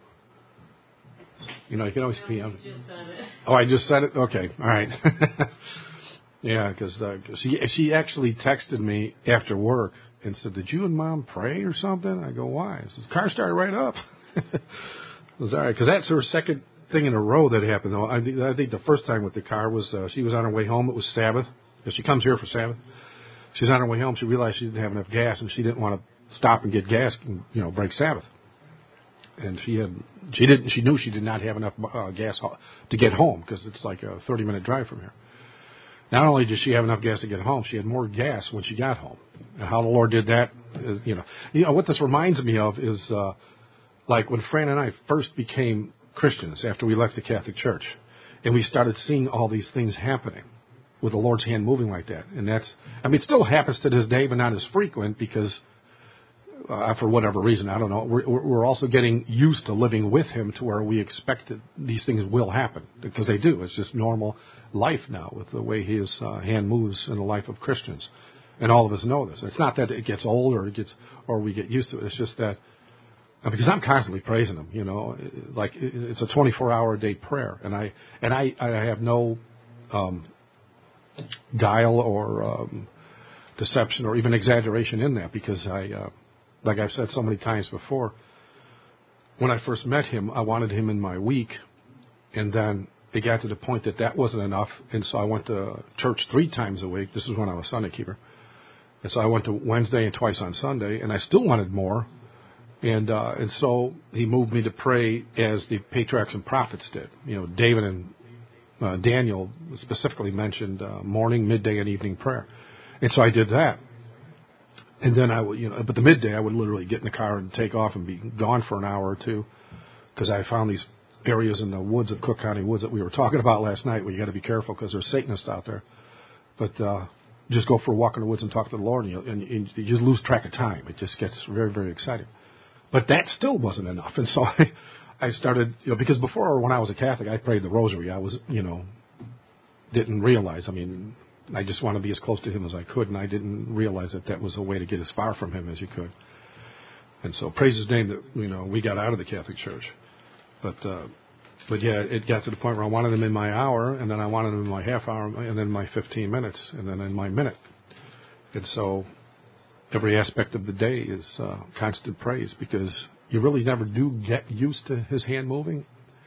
you can always be. Oh, I just said it. Okay, all right. Yeah, because she actually texted me after work and said, "Did you and Mom pray or something?" I go, "Why?" She says, "The car started right up." It was all right, because that's her thing in a row that happened, though. I think the first time with the car was she was on her way home. It was Sabbath, because she comes here for Sabbath. She was on her way home. She realized she didn't have enough gas, and she didn't want to stop and get gas and, break Sabbath. And she knew she did not have enough gas to get home, because it's like a 30-minute drive from here. Not only did she have enough gas to get home, she had more gas when she got home. And how the Lord did that is, what this reminds me of is like when Fran and I first became Christians after we left the Catholic Church, and we started seeing all these things happening with the Lord's hand moving like that. And it still happens to this day, but not as frequent because for whatever reason, I don't know, we're also getting used to living with Him to where we expect that these things will happen, because they do. It's just normal life now with the way His hand moves in the life of Christians. And all of us know this. It's not that it gets old or we get used to it. It's just that, because I'm constantly praising Him, like it's a 24-hour-a-day prayer. And I have no guile or deception or even exaggeration in that, because like I've said so many times before, when I first met Him, I wanted Him in my week, and then it got to the point that wasn't enough, and so I went to church 3 times a week. This is when I was Sunday keeper. And so I went to Wednesday and twice on Sunday, and I still wanted more, and so He moved me to pray as the patriarchs and prophets did. David and Daniel specifically mentioned morning, midday, and evening prayer. And so I did that. And then but the midday I would literally get in the car and take off and be gone for an hour or two, because I found these areas in the woods of Cook County woods that we were talking about last night where you got to be careful because there's Satanists out there. But just go for a walk in the woods and talk to the Lord, and you just lose track of time. It just gets very, very exciting. But that still wasn't enough. And so I started, because before, when I was a Catholic, I prayed the rosary. I was, didn't realize, I just want to be as close to Him as I could, and I didn't realize that was a way to get as far from Him as you could. And so praise His name that, we got out of the Catholic Church. But yeah, it got to the point where I wanted Him in my hour, and then I wanted Him in my half hour, and then my 15 minutes, and then in my minute. And so every aspect of the day is constant praise, because you really never do get used to His hand moving,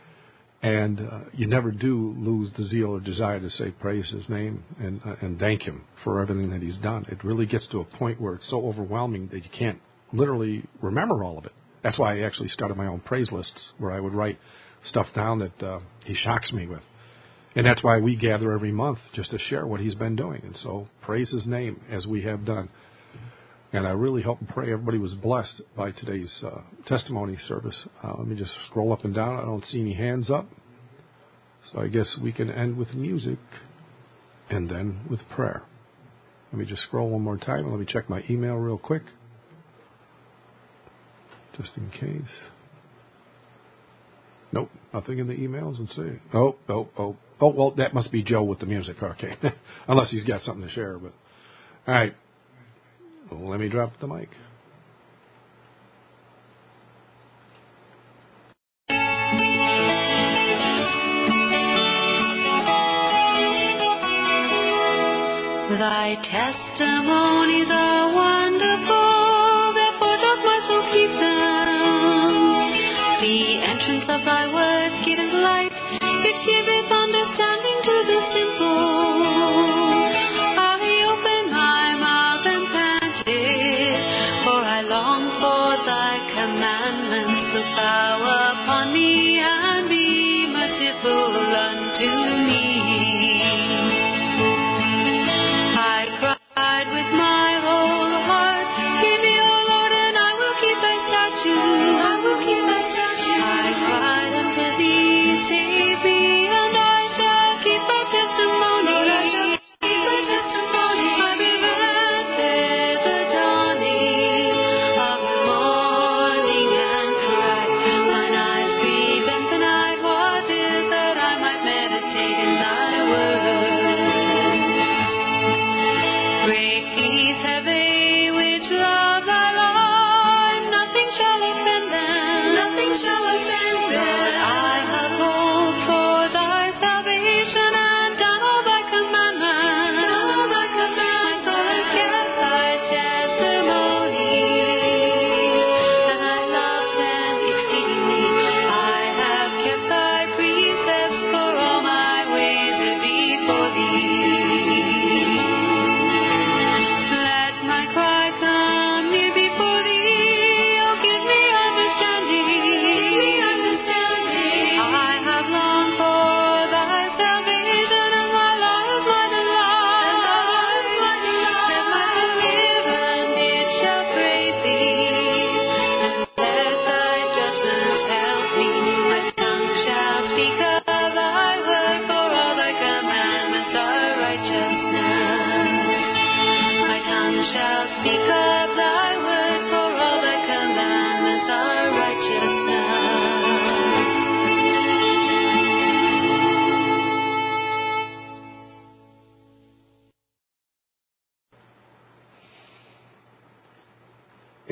and you never do lose the zeal or desire to say praise His name and thank Him for everything that He's done. It really gets to a point where it's so overwhelming that you can't literally remember all of it. That's why I actually started my own praise lists, where I would write stuff down that He shocks me with. And that's why we gather every month, just to share what He's been doing. And so praise His name as we have done. And I really hope and pray everybody was blessed by today's testimony service. Let me just scroll up and down. I don't see any hands up. So I guess we can end with music and then with prayer. Let me just scroll one more time, and let me check my email real quick, just in case. Nope, nothing in the emails. Let's see. Oh, well, that must be Joe with the music. Okay. Unless he's got something to share. But all right. Well, let me drop the mic. Thy testimonies are wonderful, therefore doth my soul keep them. The entrance of Thy word giveth light, it giveth understanding to the simple. I open my mouth and panted, for I long for Thy commandments. Look Thou upon me and be merciful unto me. With my whole heart,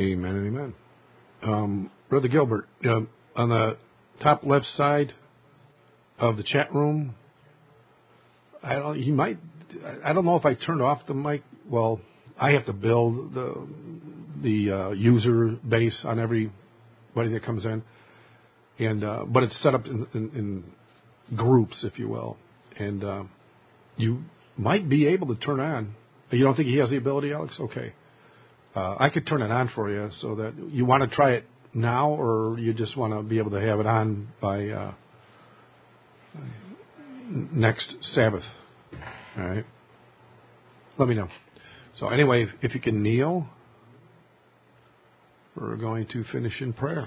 Amen and amen. Brother Gilbert, on the top left side of the chat room, I don't know if I turned off the mic. Well, I have to build the user base on everybody that comes in, and but it's set up in groups, if you will, and you might be able to turn on. You don't think he has the ability, Alex? Okay. I could turn it on for you so that you want to try it now, or you just want to be able to have it on by next Sabbath. All right. Let me know. So anyway, if you can kneel, we're going to finish in prayer.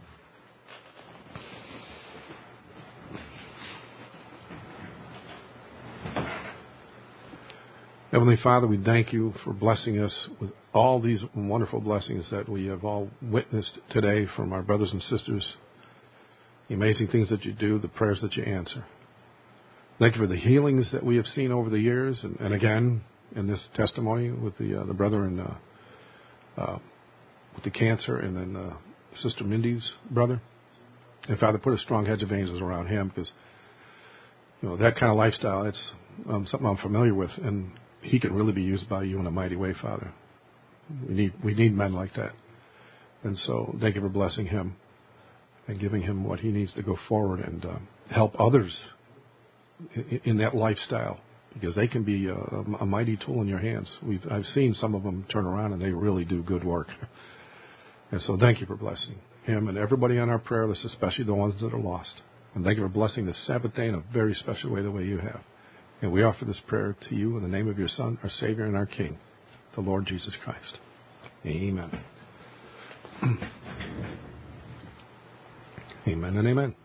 Heavenly Father, we thank you for blessing us with all these wonderful blessings that we have all witnessed today from our brothers and sisters, the amazing things that you do, the prayers that you answer. Thank you for the healings that we have seen over the years, and again, in this testimony with the brother and with the cancer, and then Sister Mindy's brother. And Father, put a strong hedge of angels around him, because that kind of lifestyle, it's something I'm familiar with, and he can really be used by you in a mighty way, Father. We need men like that. And so thank you for blessing him and giving him what he needs to go forward and help others in that lifestyle, because they can be a mighty tool in your hands. I've seen some of them turn around, and they really do good work. And so thank you for blessing him and everybody on our prayer list, especially the ones that are lost. And thank you for blessing the Sabbath day in a very special way, the way you have. And we offer this prayer to you in the name of your Son, our Savior, and our King, the Lord Jesus Christ. Amen. Amen and amen.